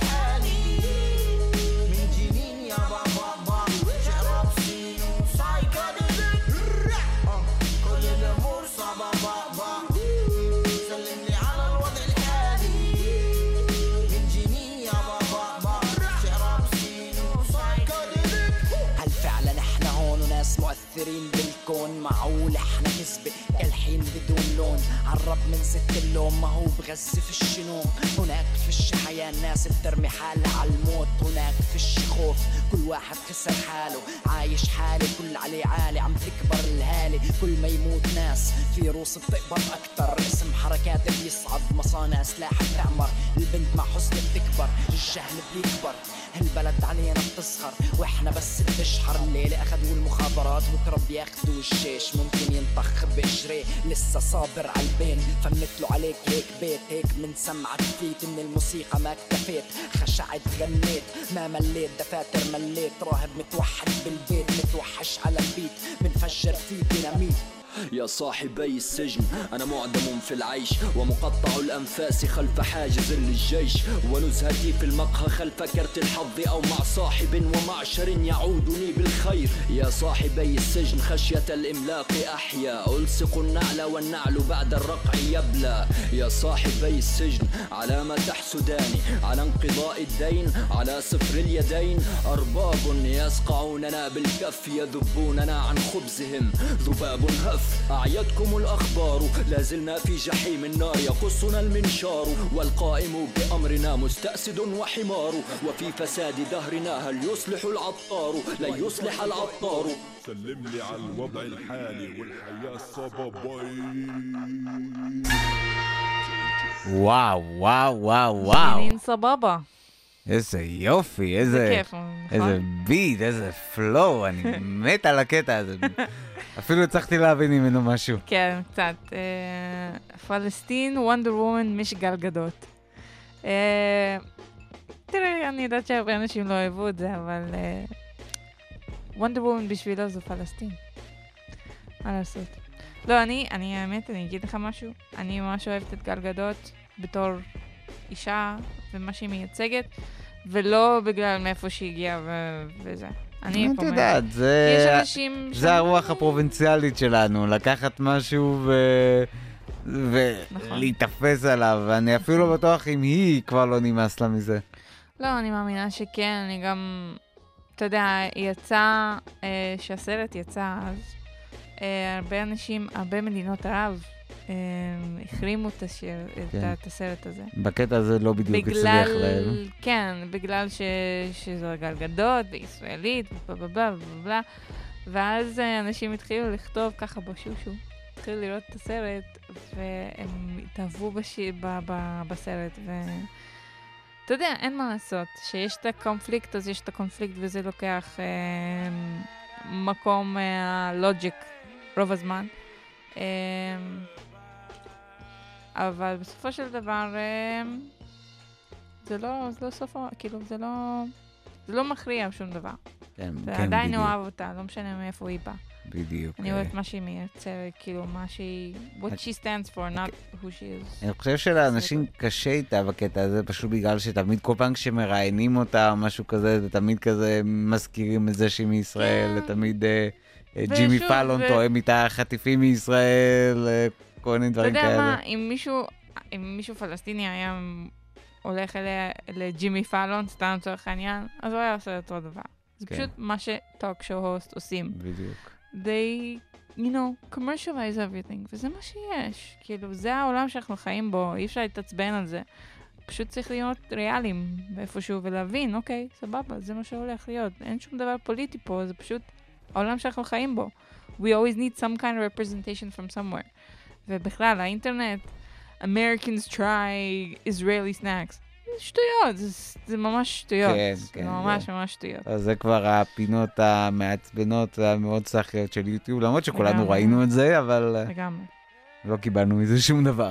S11: ناس مؤثرين بالكون. معقول احنا كذبة كالحين بدون لون، عرب من ست اللون ما هو بغزف الشنوم. هناك فيش حياة الناس بترمي حالها على الموت، هناك فيش خوف كل واحد خسر حاله، عايش حالي كل عليه عالي، عم تكبر الهالي كل ما يموت ناس في روس بتقبض اكتر. اسم حركات بيصعد، مصانع سلاح بتعمر، البنت مع حسن بتكبر، الجهل بيكبر، هالبلد علينا بتصغر واحنا بس بنشحر. الليلة اخذوا المخابرات بكره بياخذوا الجيش، ممكن ينطخ بقشري لسه صابر على البين. فمثلوا عليك هيك بيت هيك من سمعك فيت، من الموسيقى ما اكتفيت، خشعت غنيت ما مليت، دفاتر مليت، راهب متوحد بالبيت، متوحش على البيت، منفجر فيه ديناميت.
S12: يا صاحبي السجن أنا معدم في العيش، ومقطع الأنفاس خلف حاجز للجيش، ونزهتي في المقهى خلف كرت الحظ، أو مع صاحب ومعشر يعودني بالخير. يا صاحبي السجن خشية الإملاق أحيا، ألصق النعل والنعل بعد الرقع يبلى. يا صاحبي السجن على ما تحسداني، على انقضاء الدين، على صفر اليدين. أرباب يسقعوننا بالكف، يذبوننا عن خبزهم ذباب هف. أعيتكم الأخبار لازلنا في جحيم النار، يقصنا المنشار، والقائم بأمرنا مستأسد وحمار. وفي فساد دهرنا هل يصلح العطار؟ لن يصلح العطار.
S9: سلم لي على الوضع الحالي والحياة الصبابي.
S4: וואו, וואו, וואו, וואו.
S5: מין סבבה.
S4: איזה יופי, איזה...
S5: כיף, נכון?
S4: איזה ביט, איזה פלואו, אני מת על הקטע הזה. אפילו הצלחתי להבין ממנו משהו.
S5: כן, קצת. פלסטין, וונדר וומן, מש גלגדות. תראה, אני יודעת שהרבה אנשים לא אוהבו את זה, אבל וונדר וומן בשבילו זו פלסטין. מה לעשות? לא, אני, אני האמת, אני אגיד לך משהו. אני ממש אוהבת את גלגדות בתור אישה ומה שהיא מייצגת, ולא בגלל מאיפה שהיא הגיעה וזה. אני פה
S4: יודעת, זה זה הרוח הפרובינציאלית שלנו, לקחת משהו ולהתאפס עליו, ואני אפילו לא בטוח אם היא כבר לא נמאס לה מזה.
S5: לא, אני מאמינה שכן, אני גם, אתה יודע, יצא, שהסרט יצא, אז הרבה אנשים, הרבה מדינות ערב, החרימו את הסרט הזה.
S4: בקטע הזה לא בדיוק הצליח להם.
S5: כן, בגלל שזו גלגדות וישראלית ובלה ובלה, ואז אנשים התחילו לכתוב ככה בשושו, התחילו לראות את הסרט, והם התאהבו בסרט, ואתה יודע, אין מה לעשות, שיש את הקונפליקט, אז יש את הקונפליקט, וזה לוקח מקום הלוג'יק רוב הזמן. אבל בסופו של דבר, זה לא, זה לא סופו, כאילו, זה לא, זה לא מכריע שום דבר.
S4: כן,
S5: זה
S4: כן,
S5: עדיין
S4: בדיוק.
S5: אוהב אותה, לא משנה מאיפה היא באה.
S4: בדיוק.
S5: אני אוהבת מה שהיא מייצרת, כאילו, מה שהיא, what she stands for, not who she is.
S4: אני חושב שלאנשים קשה איתה בקטע הזה, פשוט בגלל שתמיד כל פעם כשמראיינים אותה או משהו כזה, זה תמיד כזה מזכירים את זה שהיא מישראל, תמיד ג'ימי פאלון טועם איתה חטיפים מישראל, כל מיני דברים כאלה.
S5: אתה יודע מה, אם מישהו, אם מישהו פלסטיני היה הולך אליה לג'ימי פאלון, סתם צורך העניין, אז הוא היה עושה אותו דבר. זה פשוט מה שטוק שואו הוסט עושים.
S4: בדיוק.
S5: They, you know, commercialize everything, וזה מה שיש. כאילו, זה העולם שאנחנו חיים בו, אי אפשר להתעצבן על זה. פשוט צריך להיות ריאליים באיפשהו ולהבין, אוקיי, סבבה, זה מה שהולך להיות. אין שום דבר פוליטי פה, זה פשוט העולם שאנחנו חיים בו. We always need some kind of representation from somewhere. ובכלל, האינטרנט, Americans try Israeli snacks. שטויות, זה, זה ממש שטויות.
S4: כן,
S5: זה
S4: כן.
S5: ממש
S4: זה.
S5: ממש שטויות.
S4: אז זה כבר הפינות המעצבנות והמאוד סחיות של יוטיוב, למרות שכולנו
S5: לגמרי.
S4: ראינו את זה, אבל
S5: לגמרי.
S4: לא קיבלנו מזה שום דבר.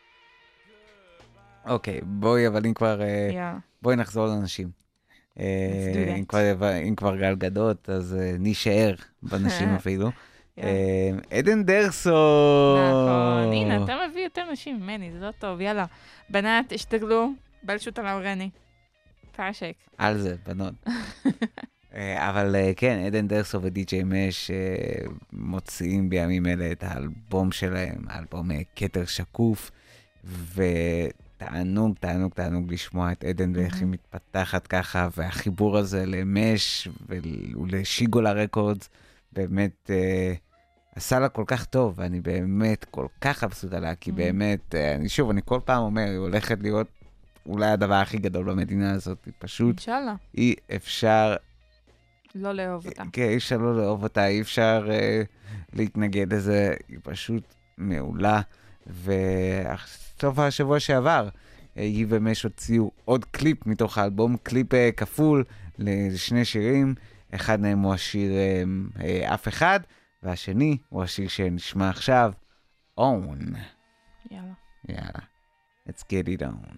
S4: אוקיי, בואי, אבל אם כבר...
S5: יאללה.
S4: בואי נחזור לאנשים.
S5: do
S4: אם
S5: that.
S4: כבר, אם כבר גלגדות, אז נשאר בנשים אפילו. עדן דרסו.
S5: נכון, הנה, אתה מביא יותר נשים ממני, זה לא טוב, יאללה. בנת, השתגלו, בלשות על האורגני. פרשק.
S4: על זה, בנות. אבל כן, עדן דרסו ודי-ג'יי מש מוציאים בימים אלה את האלבום שלהם, האלבום כתר שקוף, ותענוג, תענוג, תענוג לשמוע את עדן ואיך היא מתפתחת ככה, והחיבור הזה למש ולשיגולה רקורדס, באמת אה, עשה לה כל כך טוב, ואני באמת כל כך מבסוט עליה, כי באמת, אה, אני שוב, אני כל פעם אומר, היא הולכת להיות אולי הדבר הכי גדול במדינה הזאת, היא פשוט,
S5: אינשאללה.
S4: אי אפשר,
S5: לא לאהוב אותה.
S4: כן, אי אפשר לא לאהוב אותה, אי אפשר אה, להתנגד לזה, היא פשוט מעולה, וסוף השבוע שעבר, אה, היא ומש הוציאו עוד קליפ מתוך האלבום, קליפ אה, כפול לשני שירים, אחד מהם הוא השיר אה, אה, אף אחד, והשני הוא השיר שנשמע עכשיו, Own.
S5: יאללה.
S4: יאללה. Let's get it on.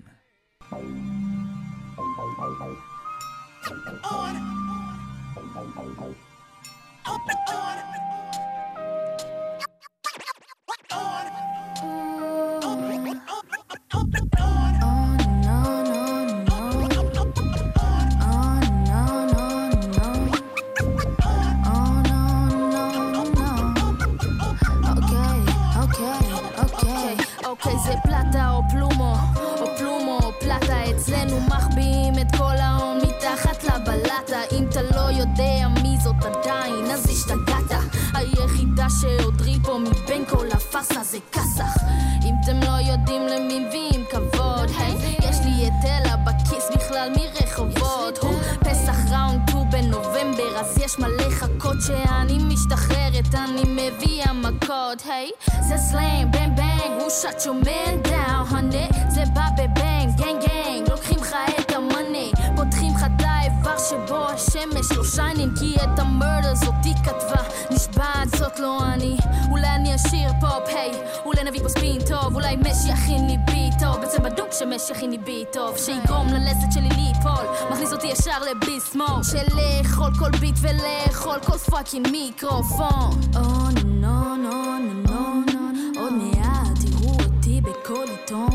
S13: אוקיי, זה פלטה או פלומו, או פלומו או פלטה, אצלנו מחביאים את כל ההון מתחת לבלטה. אם אתה לא יודע מי זאת עדיין, אז השתגעת. היחידה שעודרי פה מבין כל הפרסה זה כסח. אם אתם לא יודעים למי מביאים כבוד, היי, יש לי את אלה בכיס בכלל מרחובות. הוא פסח ראונד טו בנובמבר, אז יש מלא חכות שאני משתחררת, אני מביאה מכות, היי, זה סלאם, בן בן, הוא shut your man down, honey, זה בא בבנג, גנג גנג, לוקחים לך את המאני, פותחים לך את האיבר שבו השמש לא שיינין, כי את המרדר זאתי כתבה, נשבעת זאת לא אני, אולי אני אשיר פופ, היי, אולי נביא פה ספין טוב, אולי מש יכין לי בי טוב, בעצם בדוק שמש יכין לי בי טוב, שיגרום ללסת שלי ליפול, מכניס אותי ישר לביסמור, שלאכול כל ביט ולאכול כל פאקינג מיקרופון. Oh no no no no no, עוד מעט תראו אותי בכל עיתון,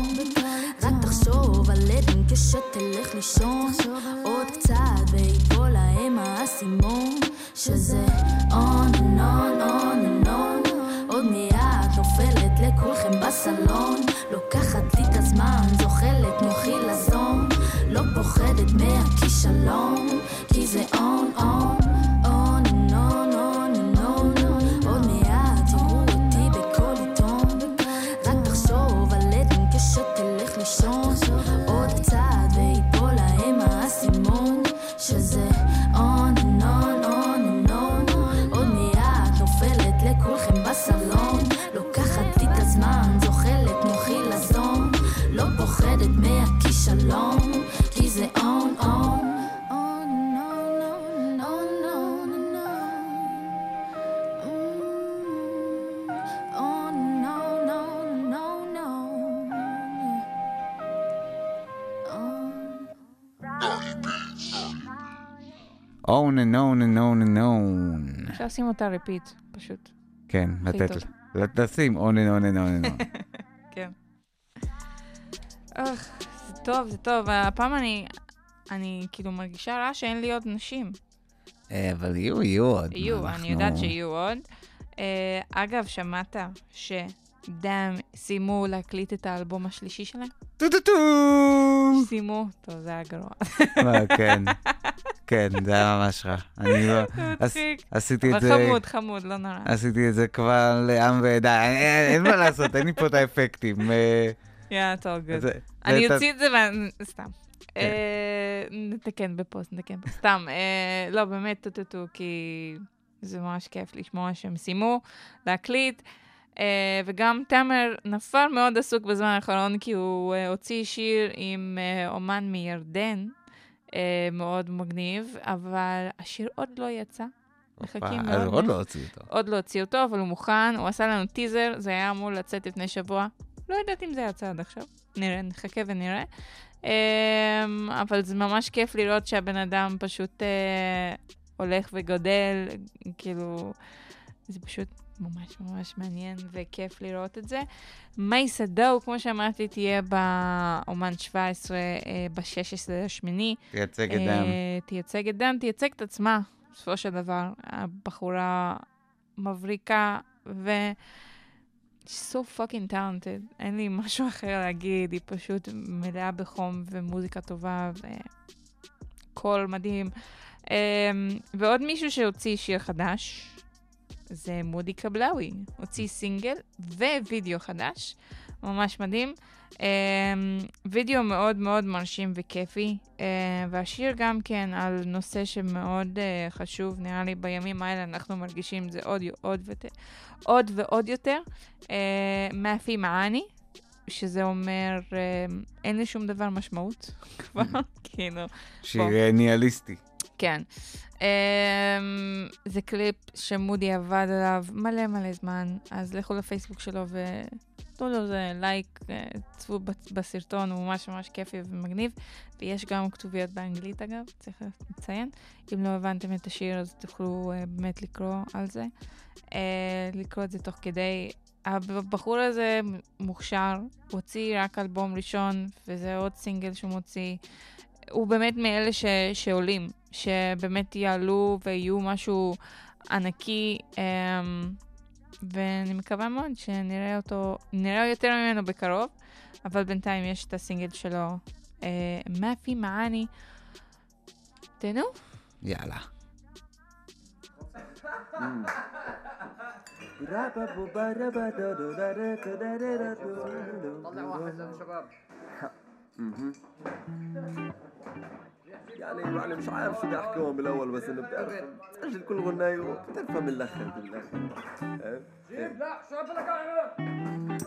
S13: רק תחשוב על עדן כשתלך לישון, עוד קצת ויפול להם האסימון, שזה on and on on and on, עוד מעט נופלת לכולכם בסלון, לוקחת לי את הזמן, זוחלת מוחי לזון, לא פוחדת מהכישלון, כי זה on on on and on on and on, עוד מעט תראו אותי בכל עיתון, רק תחשוב על עדן כשתלך לישון, עוד קצת ויפול להם האסימון, שזה on and on on and on, עוד מעט נופלת לכולכם בסלון, לוקחת לי את הזמן, זוחלת מוחי לזון, לא פוחדת מהכישלון, כי זה on on
S4: own and own and own and own.
S5: אפשר לשים אותה ריפיט, פשוט.
S4: כן, לתת לה. לשים own and own and own and own.
S5: כן. אוח, זה טוב, זה טוב. הפעם אני, אני כאילו מרגישה רע שאין לי עוד נשים.
S4: אבל יהיו, יהיו עוד.
S5: יהיו, אני יודעת שיהיו עוד. אגב, שמעת שדאם סיימו להקליט את האלבום השלישי שלהם?
S4: טו-טו-טו!
S5: סיימו, טוב, זה היה גרוע.
S4: כן, כן, זה היה ממש רע. אני לא... עשיתי את זה...
S5: אבל חמוד, חמוד, לא נורא.
S4: עשיתי את זה כבר לעם ועדה. אין מה לעשות, אין לי פה את האפקטים.
S5: יאה, טוב, גוד. אני אוציא את זה סתם. נתקן בפוסט, נתקן בפוסט. סתם, לא, באמת, טו-טו-טו, כי זה ממש כיף לשמוע שהם סיימו להקליט. Uh, וגם תמר נפר מאוד עסוק בזמן האחרון, כי הוא uh, הוציא שיר עם uh, אומן מירדן, uh, מאוד מגניב, אבל השיר עוד לא יצא. מחכים מאוד.
S4: עוד לא הוציא אותו.
S5: עוד לא הוציא אותו, אבל הוא מוכן, הוא עשה לנו טיזר, זה היה אמור לצאת לפני שבוע. לא יודעת אם זה יצא עד עכשיו. נראה, נחכה ונראה. Uh, אבל זה ממש כיף לראות שהבן אדם פשוט uh, הולך וגודל, כאילו, זה פשוט... ממש ממש מעניין וכיף לראות את זה. מייסה דו, כמו שאמרתי, תהיה באומן שבע עשרה ב-שש עשרה לשמיני.
S4: תייצג את דם.
S5: תייצג את דם, תייצג את עצמה, בסופו של דבר. הבחורה מבריקה ו... so fucking talented. אין לי משהו אחר להגיד, היא פשוט מלאה בחום ומוזיקה טובה וקול מדהים. ועוד מישהו שהוציא שיר חדש, זה מודי קבלאוי. הוציא סינגל ווידאו חדש, ממש מדהים. וידאו מאוד מאוד מרשים וכיפי, והשיר גם כן על נושא שמאוד חשוב, נראה לי בימים האלה אנחנו מרגישים זה עוד, עוד, עוד ועוד יותר. מאפי מעני, שזה אומר, אין לי שום דבר משמעות כבר, כאילו.
S4: שיר ניאליסטי.
S5: כן. זה קליפ שמודי עבד עליו מלא מלא זמן, אז לכו לפייסבוק שלו ותנו לו זה לייק, צפו בסרטון, הוא ממש ממש כיפי ומגניב, ויש גם כתוביות באנגלית אגב, צריך לציין. אם לא הבנתם את השיר אז תוכלו באמת לקרוא על זה, לקרוא את זה תוך כדי. הבחור הזה מוכשר, הוא הוציא רק אלבום ראשון, וזה עוד סינגל שהוא מוציא. הוא באמת מאלה ש, שעולים, שבאמת יעלו ויהיו משהו ענקי, ואני מקווה מאוד שנראה אותו, נראה יותר ממנו בקרוב, אבל בינתיים יש את הסינגל שלו, מאפי מעני. תנו?
S4: יאללה.
S14: يعني يعني مش عارف شو بدي احكيهم بالاول بس انه بتعرف تسجل كل غنايه وبتفهم الاخر بالله. لا شو بدك اعمل؟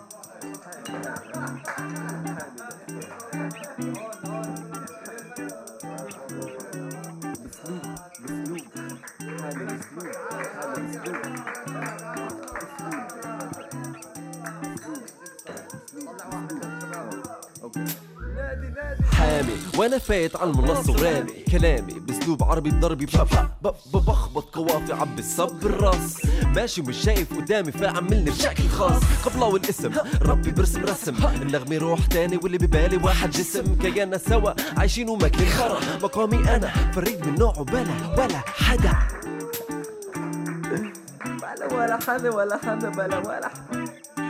S14: بسلوك بسلوك هذا الاسلوب هذا الاسلوب حامي وانا فايت على المنصة ورامي كلامي باسلوب عربي بضربي بشبشب بخبط قوافي عبي الصب بالراس ماشي مش شايف قدامي فاعملني بشكل خاص قبله والاسم ربي برسم رسم النغمة روح تاني واللي ببالي واحد جسم كيانا سوا عايشين وماكلين خرا مقامي انا فريد من نوعه بلا ولا حدا بلا ولا حدا ولا حدا بلا ولا حدا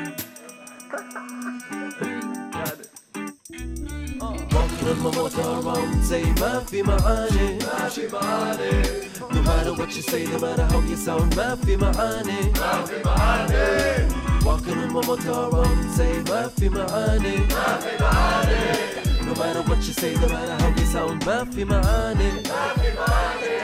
S14: Walking my motor around, say ما في معاني ما في معاني. No matter what you say, no matter how you sound, ما في معاني ما في معاني. Walking my motor around, say ما في معاني ما في معاني. No matter what you say, no matter how you sound, ما في معاني ما في معاني.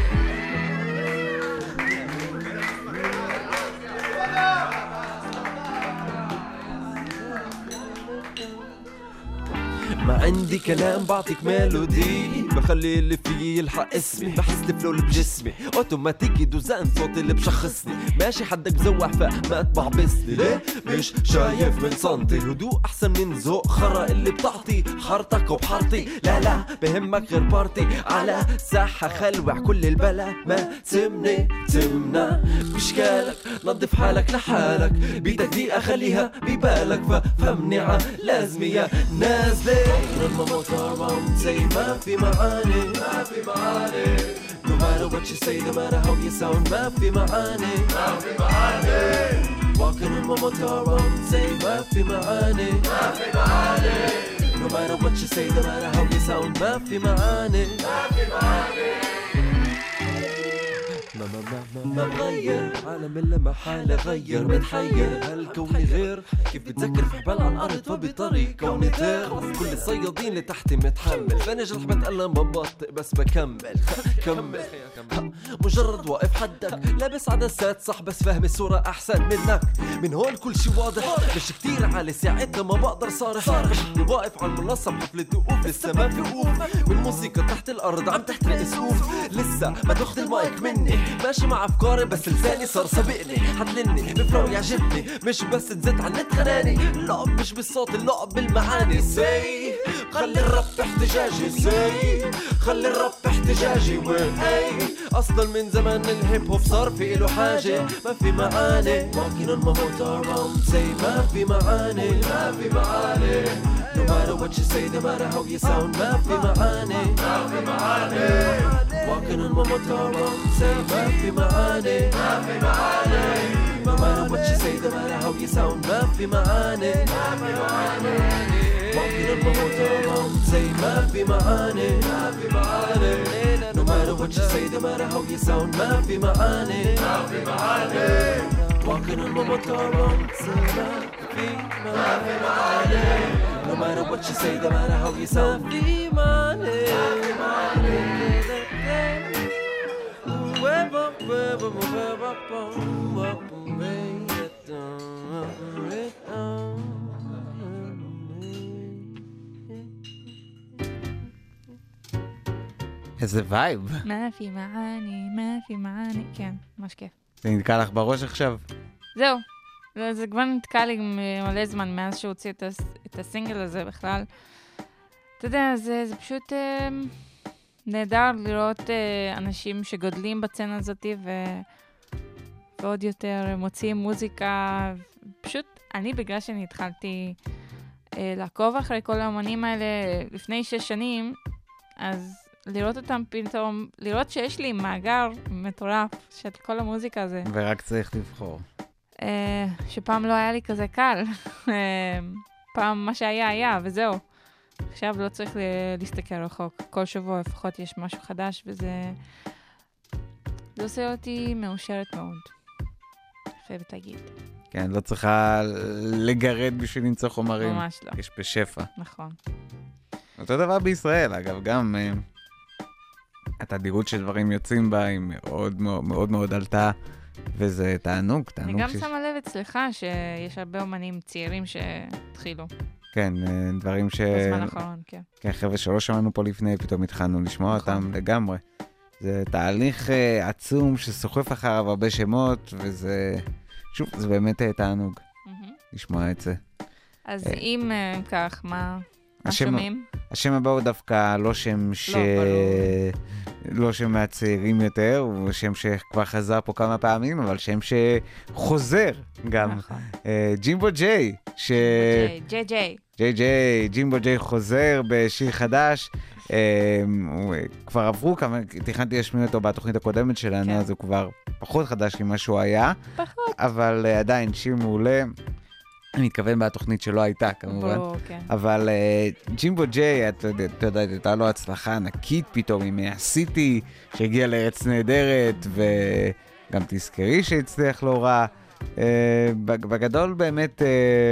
S14: ما عندي كلام بعطيك ميلودي بخلي اللي فيه يلحق اسمي بحس الفلو اللي بجسمي اوتوماتيكي دوزان صوتي اللي بشخصني ماشي حدك بزوح فما تبعبسني ليه مش شايف من سنتي الهدوء احسن من ذوق خرا اللي بتعطي حارتك وبحارتي لا لا بهمك غير بارتي على ساحة خلوع كل البلا ما تمني تمنى بشكالك نظف حالك لحالك بيدك دقيقة خليها ببالك ففهمني ع لازمي يا نازلي لما موتور راوند زي ما في معاني ما في معاني. No matter what you say, no matter how you sound, ما في معاني ما في معاني. Walking on my motor round زي ما في معاني ما في معاني. No matter what you say, no matter how you sound, ما في معاني ما في معاني. ما ما ما ما بغير عالم اللي محاله غير متحير هالكون غير كيف بتذكر في حبال على الارض فبطريق كوني طير كل الصيادين اللي تحتي متحمل بنجرح بتألم ببطئ بس بكمل كمل مجرد واقف حدك لابس عدسات صح بس فاهم الصورة احسن منك من هون كل شي واضح مش كتير عالي ساعتها ما بقدر صارح بشكني واقف على المنصة بحفلة وقوف لسه في وقوف من موسيقى تحت الارض عم تحترق سقوف لسه ما تاخد المايك مني ماشي مع افكاري بس لساني صار سابقني حتلني بفلو يعجبني مش بس تزت عن نتخناني اللعب مش بالصوت اللعب بالمعاني سي خلي الرب احتجاجي سي خلي الرب احتجاجي وين اي اصلا من زمان الهيب هوب صار في له حاجه ما في معاني walking on my motor around say ما في معاني ما في معاني. No matter what you say, no matter how you sound, ما في معاني ما في معاني. Walking on my motor around say ما في معاني ما في معاني. No matter what you say, no matter how you sound, ما في معاني ما في معاني. walking on my motorhome. Say ما في معاني ما في معاني. No matter what you say, no matter how you sound, ما في معاني ما في معاني. Walking on my motorhome. Say ما في معاني. No matter what you say, no matter how you sound, ما في معاني ما في معاني.
S4: איזה וייב.
S5: מה פי מעני, מה פי מעני, כן, ממש כיף.
S4: זה נתקע לך בראש עכשיו?
S5: זהו, זה, זה כבר נתקע לי מלא זמן מאז שהוציא את, הס, את הסינגל הזה בכלל. אתה יודע, זה, זה פשוט אה, נהדר לראות אה, אנשים שגודלים בצנה הזאת ו... ועוד יותר מוציאים מוזיקה. פשוט, אני בגלל שאני התחלתי אה, לעקוב אחרי כל האמנים האלה לפני שש שנים, אז לראות אותם פתאום, לראות שיש לי מאגר מטורף של כל המוזיקה הזה.
S4: ורק צריך לבחור.
S5: אה, שפעם לא היה לי כזה קל. אה, פעם מה שהיה היה, וזהו. עכשיו לא צריך להסתכל רחוק. כל שבוע לפחות יש משהו חדש, וזה זה עושה אותי מאושרת מאוד. חייבת להגיד.
S4: כן, לא צריכה לגרד בשביל למצוא חומרים.
S5: ממש לא.
S4: יש בשפע.
S5: נכון.
S4: אותו דבר בישראל, אגב, גם התדירות של דברים יוצאים בה היא מאוד מאוד מאוד, מאוד עלתה, וזה תענוג, תענוג.
S5: אני גם
S4: שיש...
S5: שמה לב אצלך שיש הרבה אומנים צעירים שהתחילו.
S4: כן, דברים ש...
S5: בזמן האחרון, כן.
S4: כן, חבר'ה שלא שמענו פה לפני, פתאום התחלנו לשמוע נכון. אותם לגמרי. זה תהליך uh, עצום שסוחף אחריו הרבה שמות, וזה, שוב, זה באמת תענוג mm-hmm. לשמוע את זה.
S5: אז uh, אם uh, כך, מה,
S4: השם,
S5: מה שומעים?
S4: השם הבא הוא דווקא לא שם ש... לא, לא שם מהצעירים יותר, הוא שם שכבר חזר פה כמה פעמים, אבל שם שחוזר גם. נכון. Uh, ג'ימבו ג'יי. ש...
S5: ג'יי ג'יי.
S4: ג'יי ג'יי, ג'ימבו ג'יי חוזר בשיר חדש. כבר עברו כמה, תכנתי להשמיע אותו בתוכנית הקודמת שלנו, אז הוא כבר פחות חדש ממה שהוא היה, אבל עדיין שיר מעולה. אני מתכוון בתוכנית שלא הייתה כמובן, אבל ג'ימבו ג'יי, אתה יודע, הייתה לו הצלחה ענקית פתאום עם הסיטי שהגיע לארץ נהדרת, וגם תזכרי שהצליח לא רע. בגדול באמת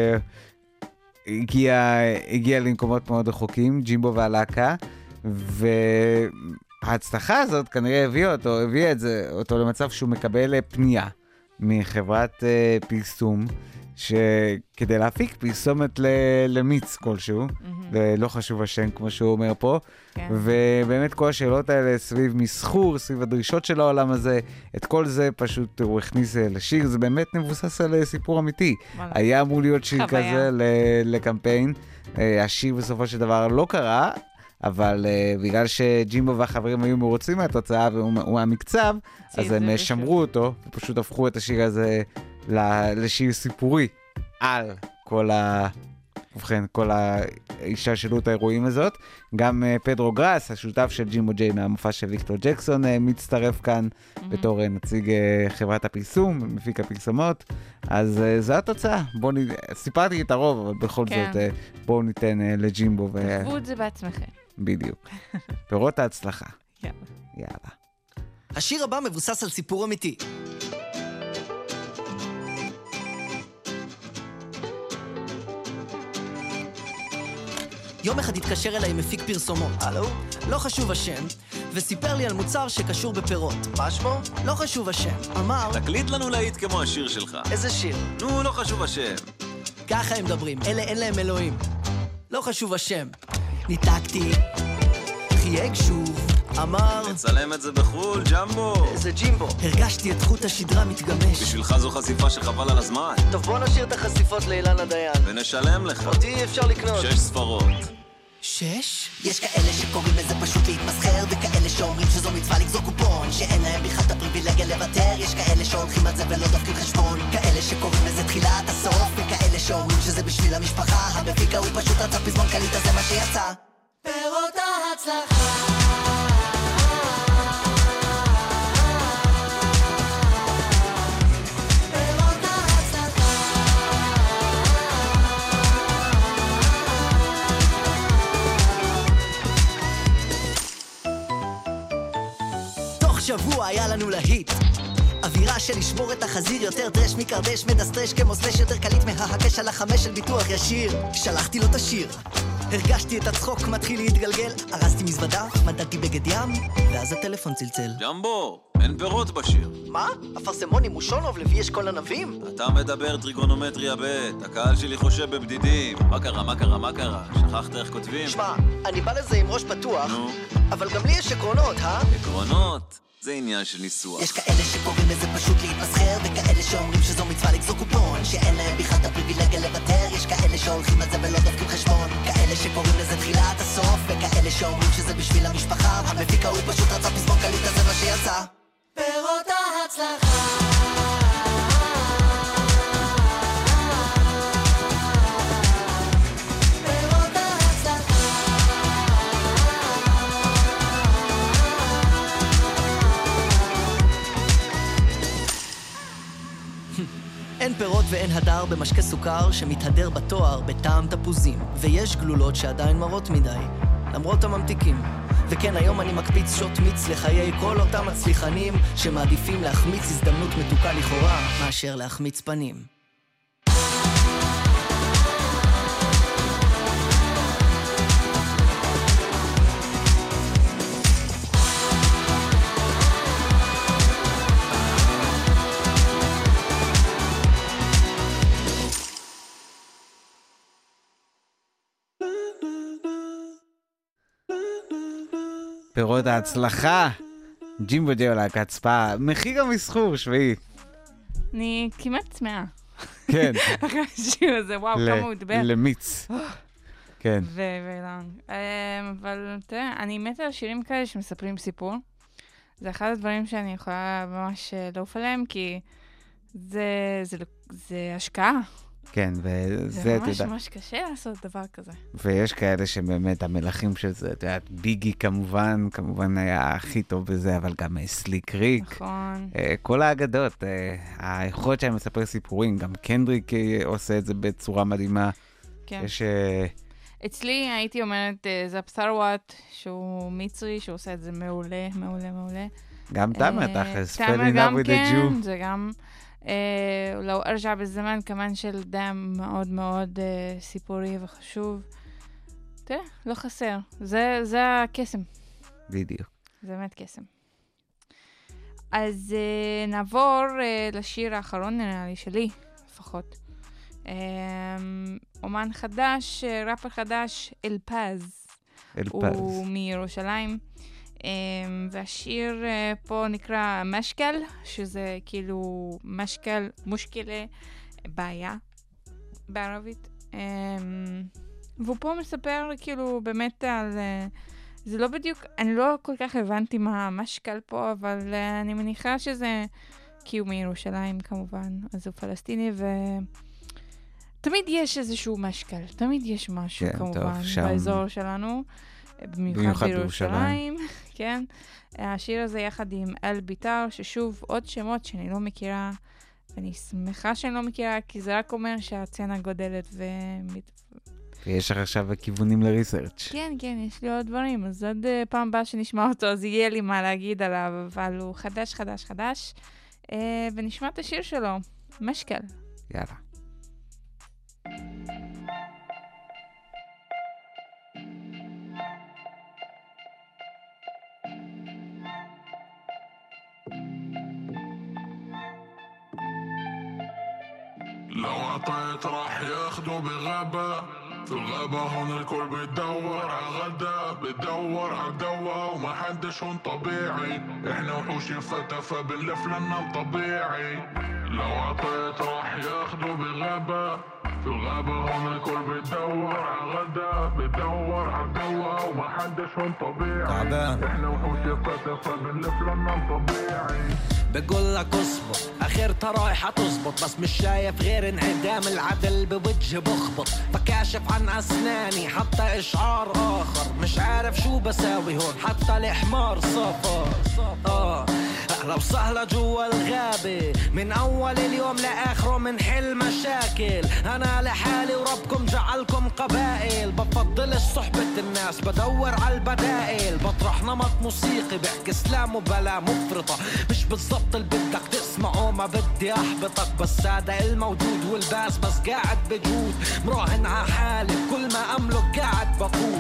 S4: הגיע, הגיע למקומות מאוד רחוקים, ג'ימבו והלהקה, וההצלחה הזאת כנראה הביאה אותו, הביאה את זה, אותו למצב שהוא מקבל פנייה מחברת uh, פרסום, שכדי להפיק פרסומת למיץ כלשהו, mm-hmm. לא חשוב השם כמו שהוא אומר פה, כן. ובאמת כל השאלות האלה סביב מסחור, סביב הדרישות של העולם הזה, את כל זה פשוט הוא הכניס לשיר, זה באמת מבוסס על סיפור אמיתי. וואלה. היה אמור להיות שיר חוויה. כזה לקמפיין, השיר בסופו של דבר לא קרה, אבל uh, בגלל שג'ימבו והחברים היו מרוצים מהתוצאה והוא המקצב, אז הם בשביל. שמרו אותו, ופשוט הפכו את השיר הזה לשיר סיפורי על כל ה... ובכן, כל ההשתלשלות האירועים הזאת. גם uh, פדרו גראס, השותף של ג'ימבו ג'יי מהמופע של ויקטור ג'קסון, uh, מצטרף כאן mm-hmm. בתור uh, נציג uh, חברת הפרסום, מפיק הפרסומות. אז uh, זו התוצאה. בואו נ... סיפרתי את הרוב, אבל בכל כן. זאת uh, בואו ניתן uh, לג'ימבו. ו...
S5: תחוו את זה בעצמכם.
S4: בדיוק. פירות ההצלחה.
S5: יאללה.
S4: יאללה.
S15: השיר הבא מבוסס על סיפור אמיתי. יום אחד התקשר אליי מפיק פרסומות. הלו? לא חשוב השם, וסיפר לי על מוצר שקשור בפירות. מה שמו? לא חשוב השם. אמר...
S16: תקליט לנו להיט כמו השיר שלך.
S15: איזה שיר?
S16: נו, לא חשוב השם.
S15: ככה הם מדברים, אלה אין להם אלוהים. לא חשוב השם. ניתקתי, חייג שוב, אמר...
S16: נצלם את זה בחול, ג'מבו.
S15: איזה ג'ימבו. הרגשתי את חוט השדרה מתגמש.
S16: בשבילך זו חשיפה שחבל על הזמן.
S15: טוב, בוא נשאיר את החשיפות לאילן הדיין.
S16: ונשלם לך.
S15: אותי אפשר לקנות.
S16: שש ספרות.
S15: שש? יש כאלה שקוראים לזה פשוט להתמסחר, וכאלה שאומרים שזו מצווה לגזור קופון, שאין להם בכלל את הפריבילגיה לוותר. יש כאלה שהולכים על זה ולא דופקים חשבון, כאלה שקוראים לזה תחילת הסוף, וכאלה שאומרים שזה בשביל המשפחה. המפיק הוא פשוט רצה פזמון קליט, אז זה מה שיצא. פירות ההצלחה. השבוע היה לנו להיט אווירה של לשבור את החזיר יותר טרש מקרדש מדסטרש כמו סלש יותר קליט מההקש על החמש של ביטוח ישיר שלחתי לו את השיר הרגשתי את הצחוק מתחיל להתגלגל ארזתי מזוודה, מדדתי בגד ים ואז הטלפון צלצל
S16: ג'מבו, אין פירות בשיר
S15: מה? אפרסמוני מושונוב לוי אשכול ענבים?
S16: אתה מדבר טריגונומטריה ב' הקהל שלי חושב בבדידים מה קרה, מה קרה, מה קרה? שכחת איך כותבים?
S15: שמע, אני בא לזה עם ראש פתוח נו. אבל גם לי יש עקרונות, אה?
S16: עקרונות? זה עניין של ניסוח
S15: יש כאלה שקוראים לזה פשוט להתמסחר וכאלה שאומרים שזו מצווה לגזור קופון שאין להם בכלל את הפריבילגיה לוותר יש כאלה שהולכים על זה ולא דופקים חשבון כאלה שקוראים לזה תחילת הסוף וכאלה שאומרים שזה בשביל המשפחה המפיק ההוא פשוט רצה פזמון קליט הזה מה שיצא פירות ההצלחה אין פירות ואין הדר במשקה סוכר שמתהדר בתואר בטעם תפוזים ויש גלולות שעדיין מרות מדי למרות הממתיקים וכן היום אני מקפיץ שוט מיץ לחיי כל אותם הצליחנים שמעדיפים להחמיץ הזדמנות מתוקה לכאורה מאשר להחמיץ פנים
S4: פירות ההצלחה, ג'ימבו ג'יו להקת ספא, מחיר המסחור שביעי.
S5: אני כמעט צמאה.
S4: כן.
S5: אחרי השיר הזה, וואו, כמה הוא דבר.
S4: למיץ. כן.
S5: ולאן. אבל תראה, אני מתה על שירים כאלה שמספרים סיפור. זה אחד הדברים שאני יכולה ממש לעוף עליהם, כי זה השקעה.
S4: כן, וזה,
S5: זה ממש ממש קשה לעשות דבר כזה.
S4: ויש כאלה שבאמת המלכים של זה, אתה יודעת, ביגי כמובן, כמובן היה הכי טוב בזה, אבל גם סליק ריק.
S5: נכון.
S4: כל האגדות, היכולת שהם מספר סיפורים, גם קנדריק עושה את זה בצורה מדהימה.
S5: כן.
S4: יש...
S5: אצלי הייתי אומרת, זה פסרוואט, שהוא מצרי, שהוא עושה את זה מעולה, מעולה, מעולה.
S4: גם תמה, תכלס,
S5: תמה גם כן, זה גם... لو أرجع بالزمان كمان של דם מאוד מאוד סיפורי וחשוב. תראה, לא חסר. זה, זה הקסם.
S4: בדיוק.
S5: זה באמת קסם. אז נעבור לשיר האחרון, נראה לי, שלי, לפחות. אומן חדש, ראפר חדש, אל פז.
S4: אל פז.
S5: הוא מירושלים. והשיר פה נקרא משקל, שזה כאילו משקל, מושקלה, בעיה בערבית. והוא פה מספר כאילו באמת על, זה לא בדיוק, אני לא כל כך הבנתי מה משקל פה, אבל אני מניחה שזה כי הוא מירושלים כמובן, אז הוא פלסטיני ותמיד יש איזשהו משקל, תמיד יש משהו
S4: כן,
S5: כמובן
S4: טוב, שם...
S5: באזור שלנו. במיוחד בירושלים, כן. השיר הזה יחד עם אל ביטר, ששוב עוד שמות שאני לא מכירה, ואני שמחה שאני לא מכירה, כי זה רק אומר שהצנה גודלת ו...
S4: ויש לך עכשיו כיוונים לריסרצ'.
S5: כן, כן, יש לי עוד דברים, אז עוד פעם הבאה שנשמע אותו, אז יהיה לי מה להגיד עליו, אבל הוא חדש, חדש, חדש, ונשמע את השיר שלו, משקל.
S4: יאללה.
S9: لو عطيت راح ياخدوا بغابة في الغابة هون الكل بتدور عغدا بتدور عالدوا وما حدش هون طبيعي احنا وحوش فتفة بنلف لنا طبيعي لو عطيت راح ياخدوا بغابة في الغابة هون الكل بتدور عغدا بتدور عالدوا وما حدش هون طبيعي احنا وحوش فتفة بنلف لنا طبيعي
S11: بقول لك اصبر اخرتها رايحة تزبط بس مش شايف غير انعدام العدل بوجه بخبط فكاشف عن اسناني حتى اشعار اخر مش عارف شو بساوي هون حتى الحمار صفر اه اهلا وسهلا جوا الغابة من اول اليوم لاخره منحل مشاكل انا لحالي
S17: ربكم جعلكم قبائل. بفضلش صحبة الناس بدور على البدائل. بطرح نمط موسيقي بحكي سلام وبلا مفرطة. مش بالضبط اللي بدك تسمعه ما بدي احبطك. بس هذا الموجود والباس بس قاعد بجود. مراهن ع حالي كل ما املك قاعد بقود.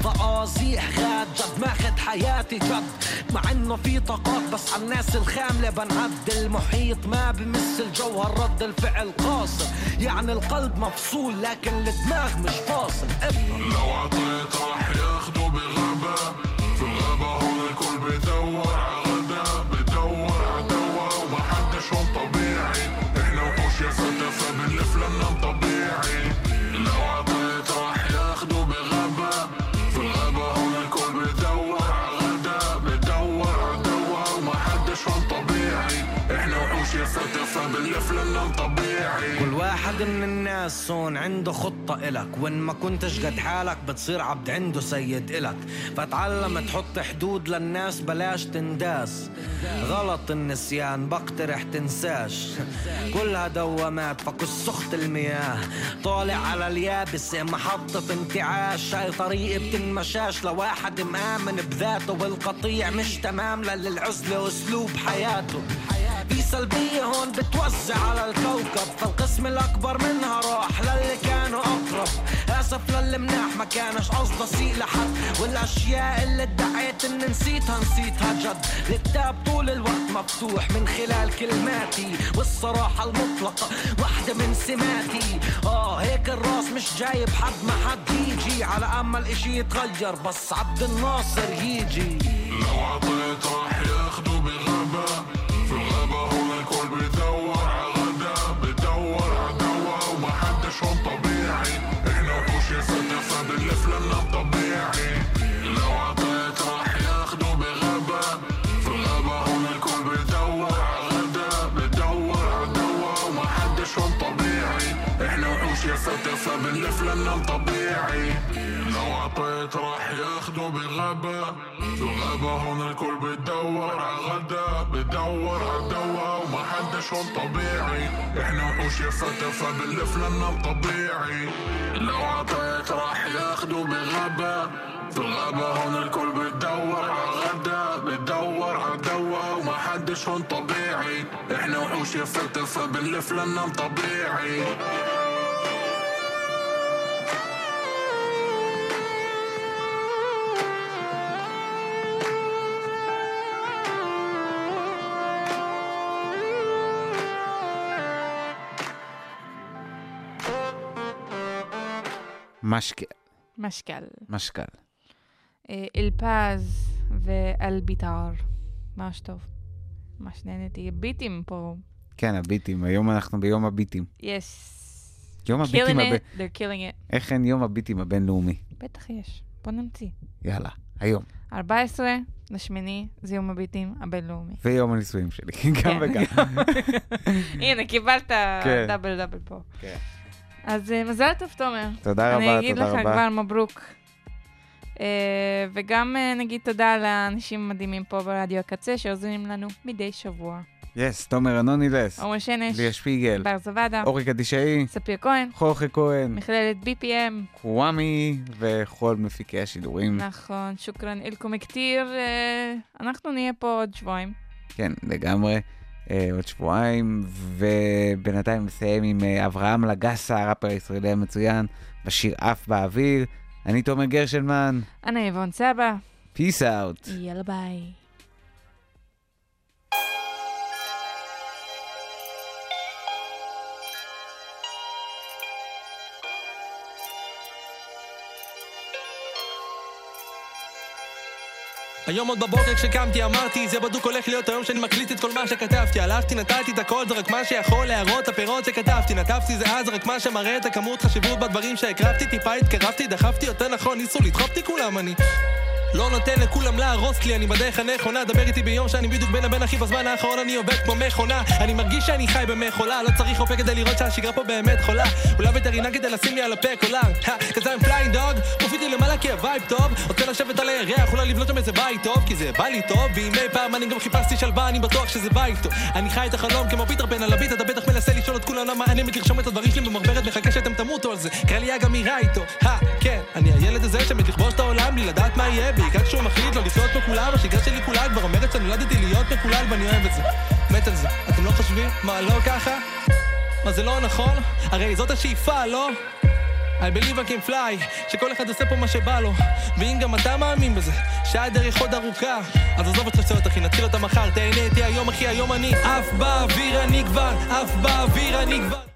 S17: فقاصيح غاد جد ماخد حياتي جد. مع انه في طاقات بس على الناس الخاملة بنعد. المحيط ما بمس الجوهر رد الفعل قاصر. يعني القلب مفصول لكن الدماغ مش فاصل.
S9: لو عطيت راح ياخدوا بغابة. في الغابة هون الكل بدور عغدا. بدور عدوا وما حدش هون طبيعي. احنا وحوش يا فتى بنلف لنا طبيعي. لو عطيت راح ياخدوا بغابة. في الغابة هون الكل بدور عغدا. بدور عدوا وما حدش هون طبيعي. احنا وحوش يا فتى فبنلف لنا طبيعي.
S17: كل واحد من الناس هون عنده خطة إلك. وإن ما كنتش قد حالك بتصير عبد عنده سيد إلك. فتعلم تحط حدود للناس بلاش تنداس. غلط النسيان بقترح تنساش. كلها دوامات فكس سخط المياه. طالع على اليابس محطة انتعاش. هاي طريق بتنمشاش لواحد مآمن بذاته. والقطيع مش تمام للعزلة أسلوب حياته. في سلبية هون بتوزع على الكوكب. فالقسم الأكبر منها راح للي كانوا أقرب. آسف للي مناح ما كانش قصد أسيء لحد. والأشياء اللي ادعيت إن نسيتها نسيتها جد. الكتاب طول الوقت مفتوح من خلال كلماتي. والصراحة المطلقة واحدة من سماتي. آه هيك الراس مش جايب حد ما حد يجي. على أمل إشي يتغير بس عبد الناصر يجي.
S9: لو عطيت راح ياخدوا بغابة. في الغابة هون الكل بدور عغدا. بدور عدوا وما حدش هون طبيعي. احنا وحوش يا فتى فبنلف لنا طبيعي. لو عطيت راح ياخدوا بغابة. في الغابة هون الكل بدور عغدا. بدور عدوا وما حدش هون طبيعي. احنا وحوش يا فتى فبنلف لنا طبيعي. لو عطيت راح ياخدوا بغابة. في الغابة هون الكل بدور عغدا. بدور عدوا وما حدش هون طبيعي. احنا وحوش يا فتى فبنلف لنا طبيعي. لو عطيت راح ياخدوا بغابة. في الغابة هون الكل بدور عغدا. بدور عدوا وما حدش هون طبيعي. احنا وحوش يا فتى فبنلف لنا طبيعي.
S4: משקל.
S5: משקל.
S4: משקל.
S5: אלפז ואלביטר. ממש טוב. ממש נהניתי. ביטים פה.
S4: כן, הביטים. היום אנחנו ביום הביטים.
S5: יש.
S4: יום הביטים.
S5: Killing it. They're killing it.
S4: איך אין יום הביטים הבינלאומי?
S5: בטח יש. בוא נמציא.
S4: יאללה, היום.
S5: ארבע עשרה לשמיני זה יום הביטים הבינלאומי.
S4: ויום הנישואים שלי. גם וגם.
S5: הנה, קיבלת דאבל דאבל פה.
S4: כן.
S5: אז מזל טוב, תומר.
S4: תודה רבה, תודה רבה.
S5: אני אגיד לך כבר מברוק. וגם נגיד תודה לאנשים מדהימים פה ברדיו הקצה שעוזרים לנו מדי שבוע.
S4: יס, תומר אנוני לס.
S5: עומר שנש.
S4: ליה שפיגל.
S5: בר זוואדה.
S4: אורי קדישאי.
S5: ספיר כהן.
S4: חורכה כהן.
S5: מכללת בי פי אם.
S4: קוואמי וכל מפיקי השידורים.
S5: נכון, שוקרן אילקום כתיר. אנחנו נהיה פה עוד שבועיים.
S4: כן, לגמרי. עוד שבועיים, ובינתיים נסיים עם אברהם לגסה, הראפר הישראלי המצוין, בשיר אף באוויר. אני תומר גרשלמן.
S5: אני איבון סבא.
S4: Peace out.
S5: יאללה ביי.
S18: היום עוד בבוקר כשקמתי אמרתי זה בדוק הולך להיות היום שאני מקליט את כל מה שכתבתי. הלכתי נתתי את הכל, זה רק מה שיכול להראות הפירות שכתבתי. נתפתי זה אז רק מה שמראה את הכמות חשיבות בדברים שהקרבתי. טיפה התקרבתי, דחפתי יותר נכון, ניסו לדחפתי כולם. אני לא נותן לכולם להרוס לי, אני בדרך הנכונה. דבר איתי ביום שאני בדיוק בין הבן אחי, בזמן האחרון אני עובד כמו מכונה. אני מרגיש שאני חי במחולה, לא צריך רופא כדי לראות שהשגרה פה באמת חולה. אולי וטרינה כדי לשים לי על הפה קולה. כזה I'm flying dog, מופיתי למעלה כי הווייב טוב. רוצה לשבת על הירח, אולי לבנות שם איזה בית טוב, כי זה בא לי טוב. ואם אי פעם אני גם חיפשתי שלווה, אני בטוח שזה בית טוב. אני חי את החלום כמו פיטר פן על הביט, אתה בטח מנסה לשאול את כולם למה אני מתלרשום את הדברים שלי במחברת, מחכה שאתם תמותו על זה. קרא לי אגה מירה איתו, הא, כן, אני הילד הזה שמת לכבוש את העולם בלי לדעת מה יהיה, בעיקר כשהוא מחליט לא לחיות מכולם, השגרה שלי כולה כבר אומרת שנולדתי להיות מקולל ואני אוהב את זה, מת על זה, אתם לא חושבים? מה, לא ככה? מה, זה לא נכון? הרי זאת השאיפה, לא? I believe I can fly, שכל אחד עושה פה מה שבא לו, ואם גם אתה מאמין בזה, שהדרך עוד ארוכה, אז עזוב את חפציות אחי, נתחיל אותה מחר, תהנה איתי היום אחי, היום אני עף באוויר אני כבר, עף באוויר אני כבר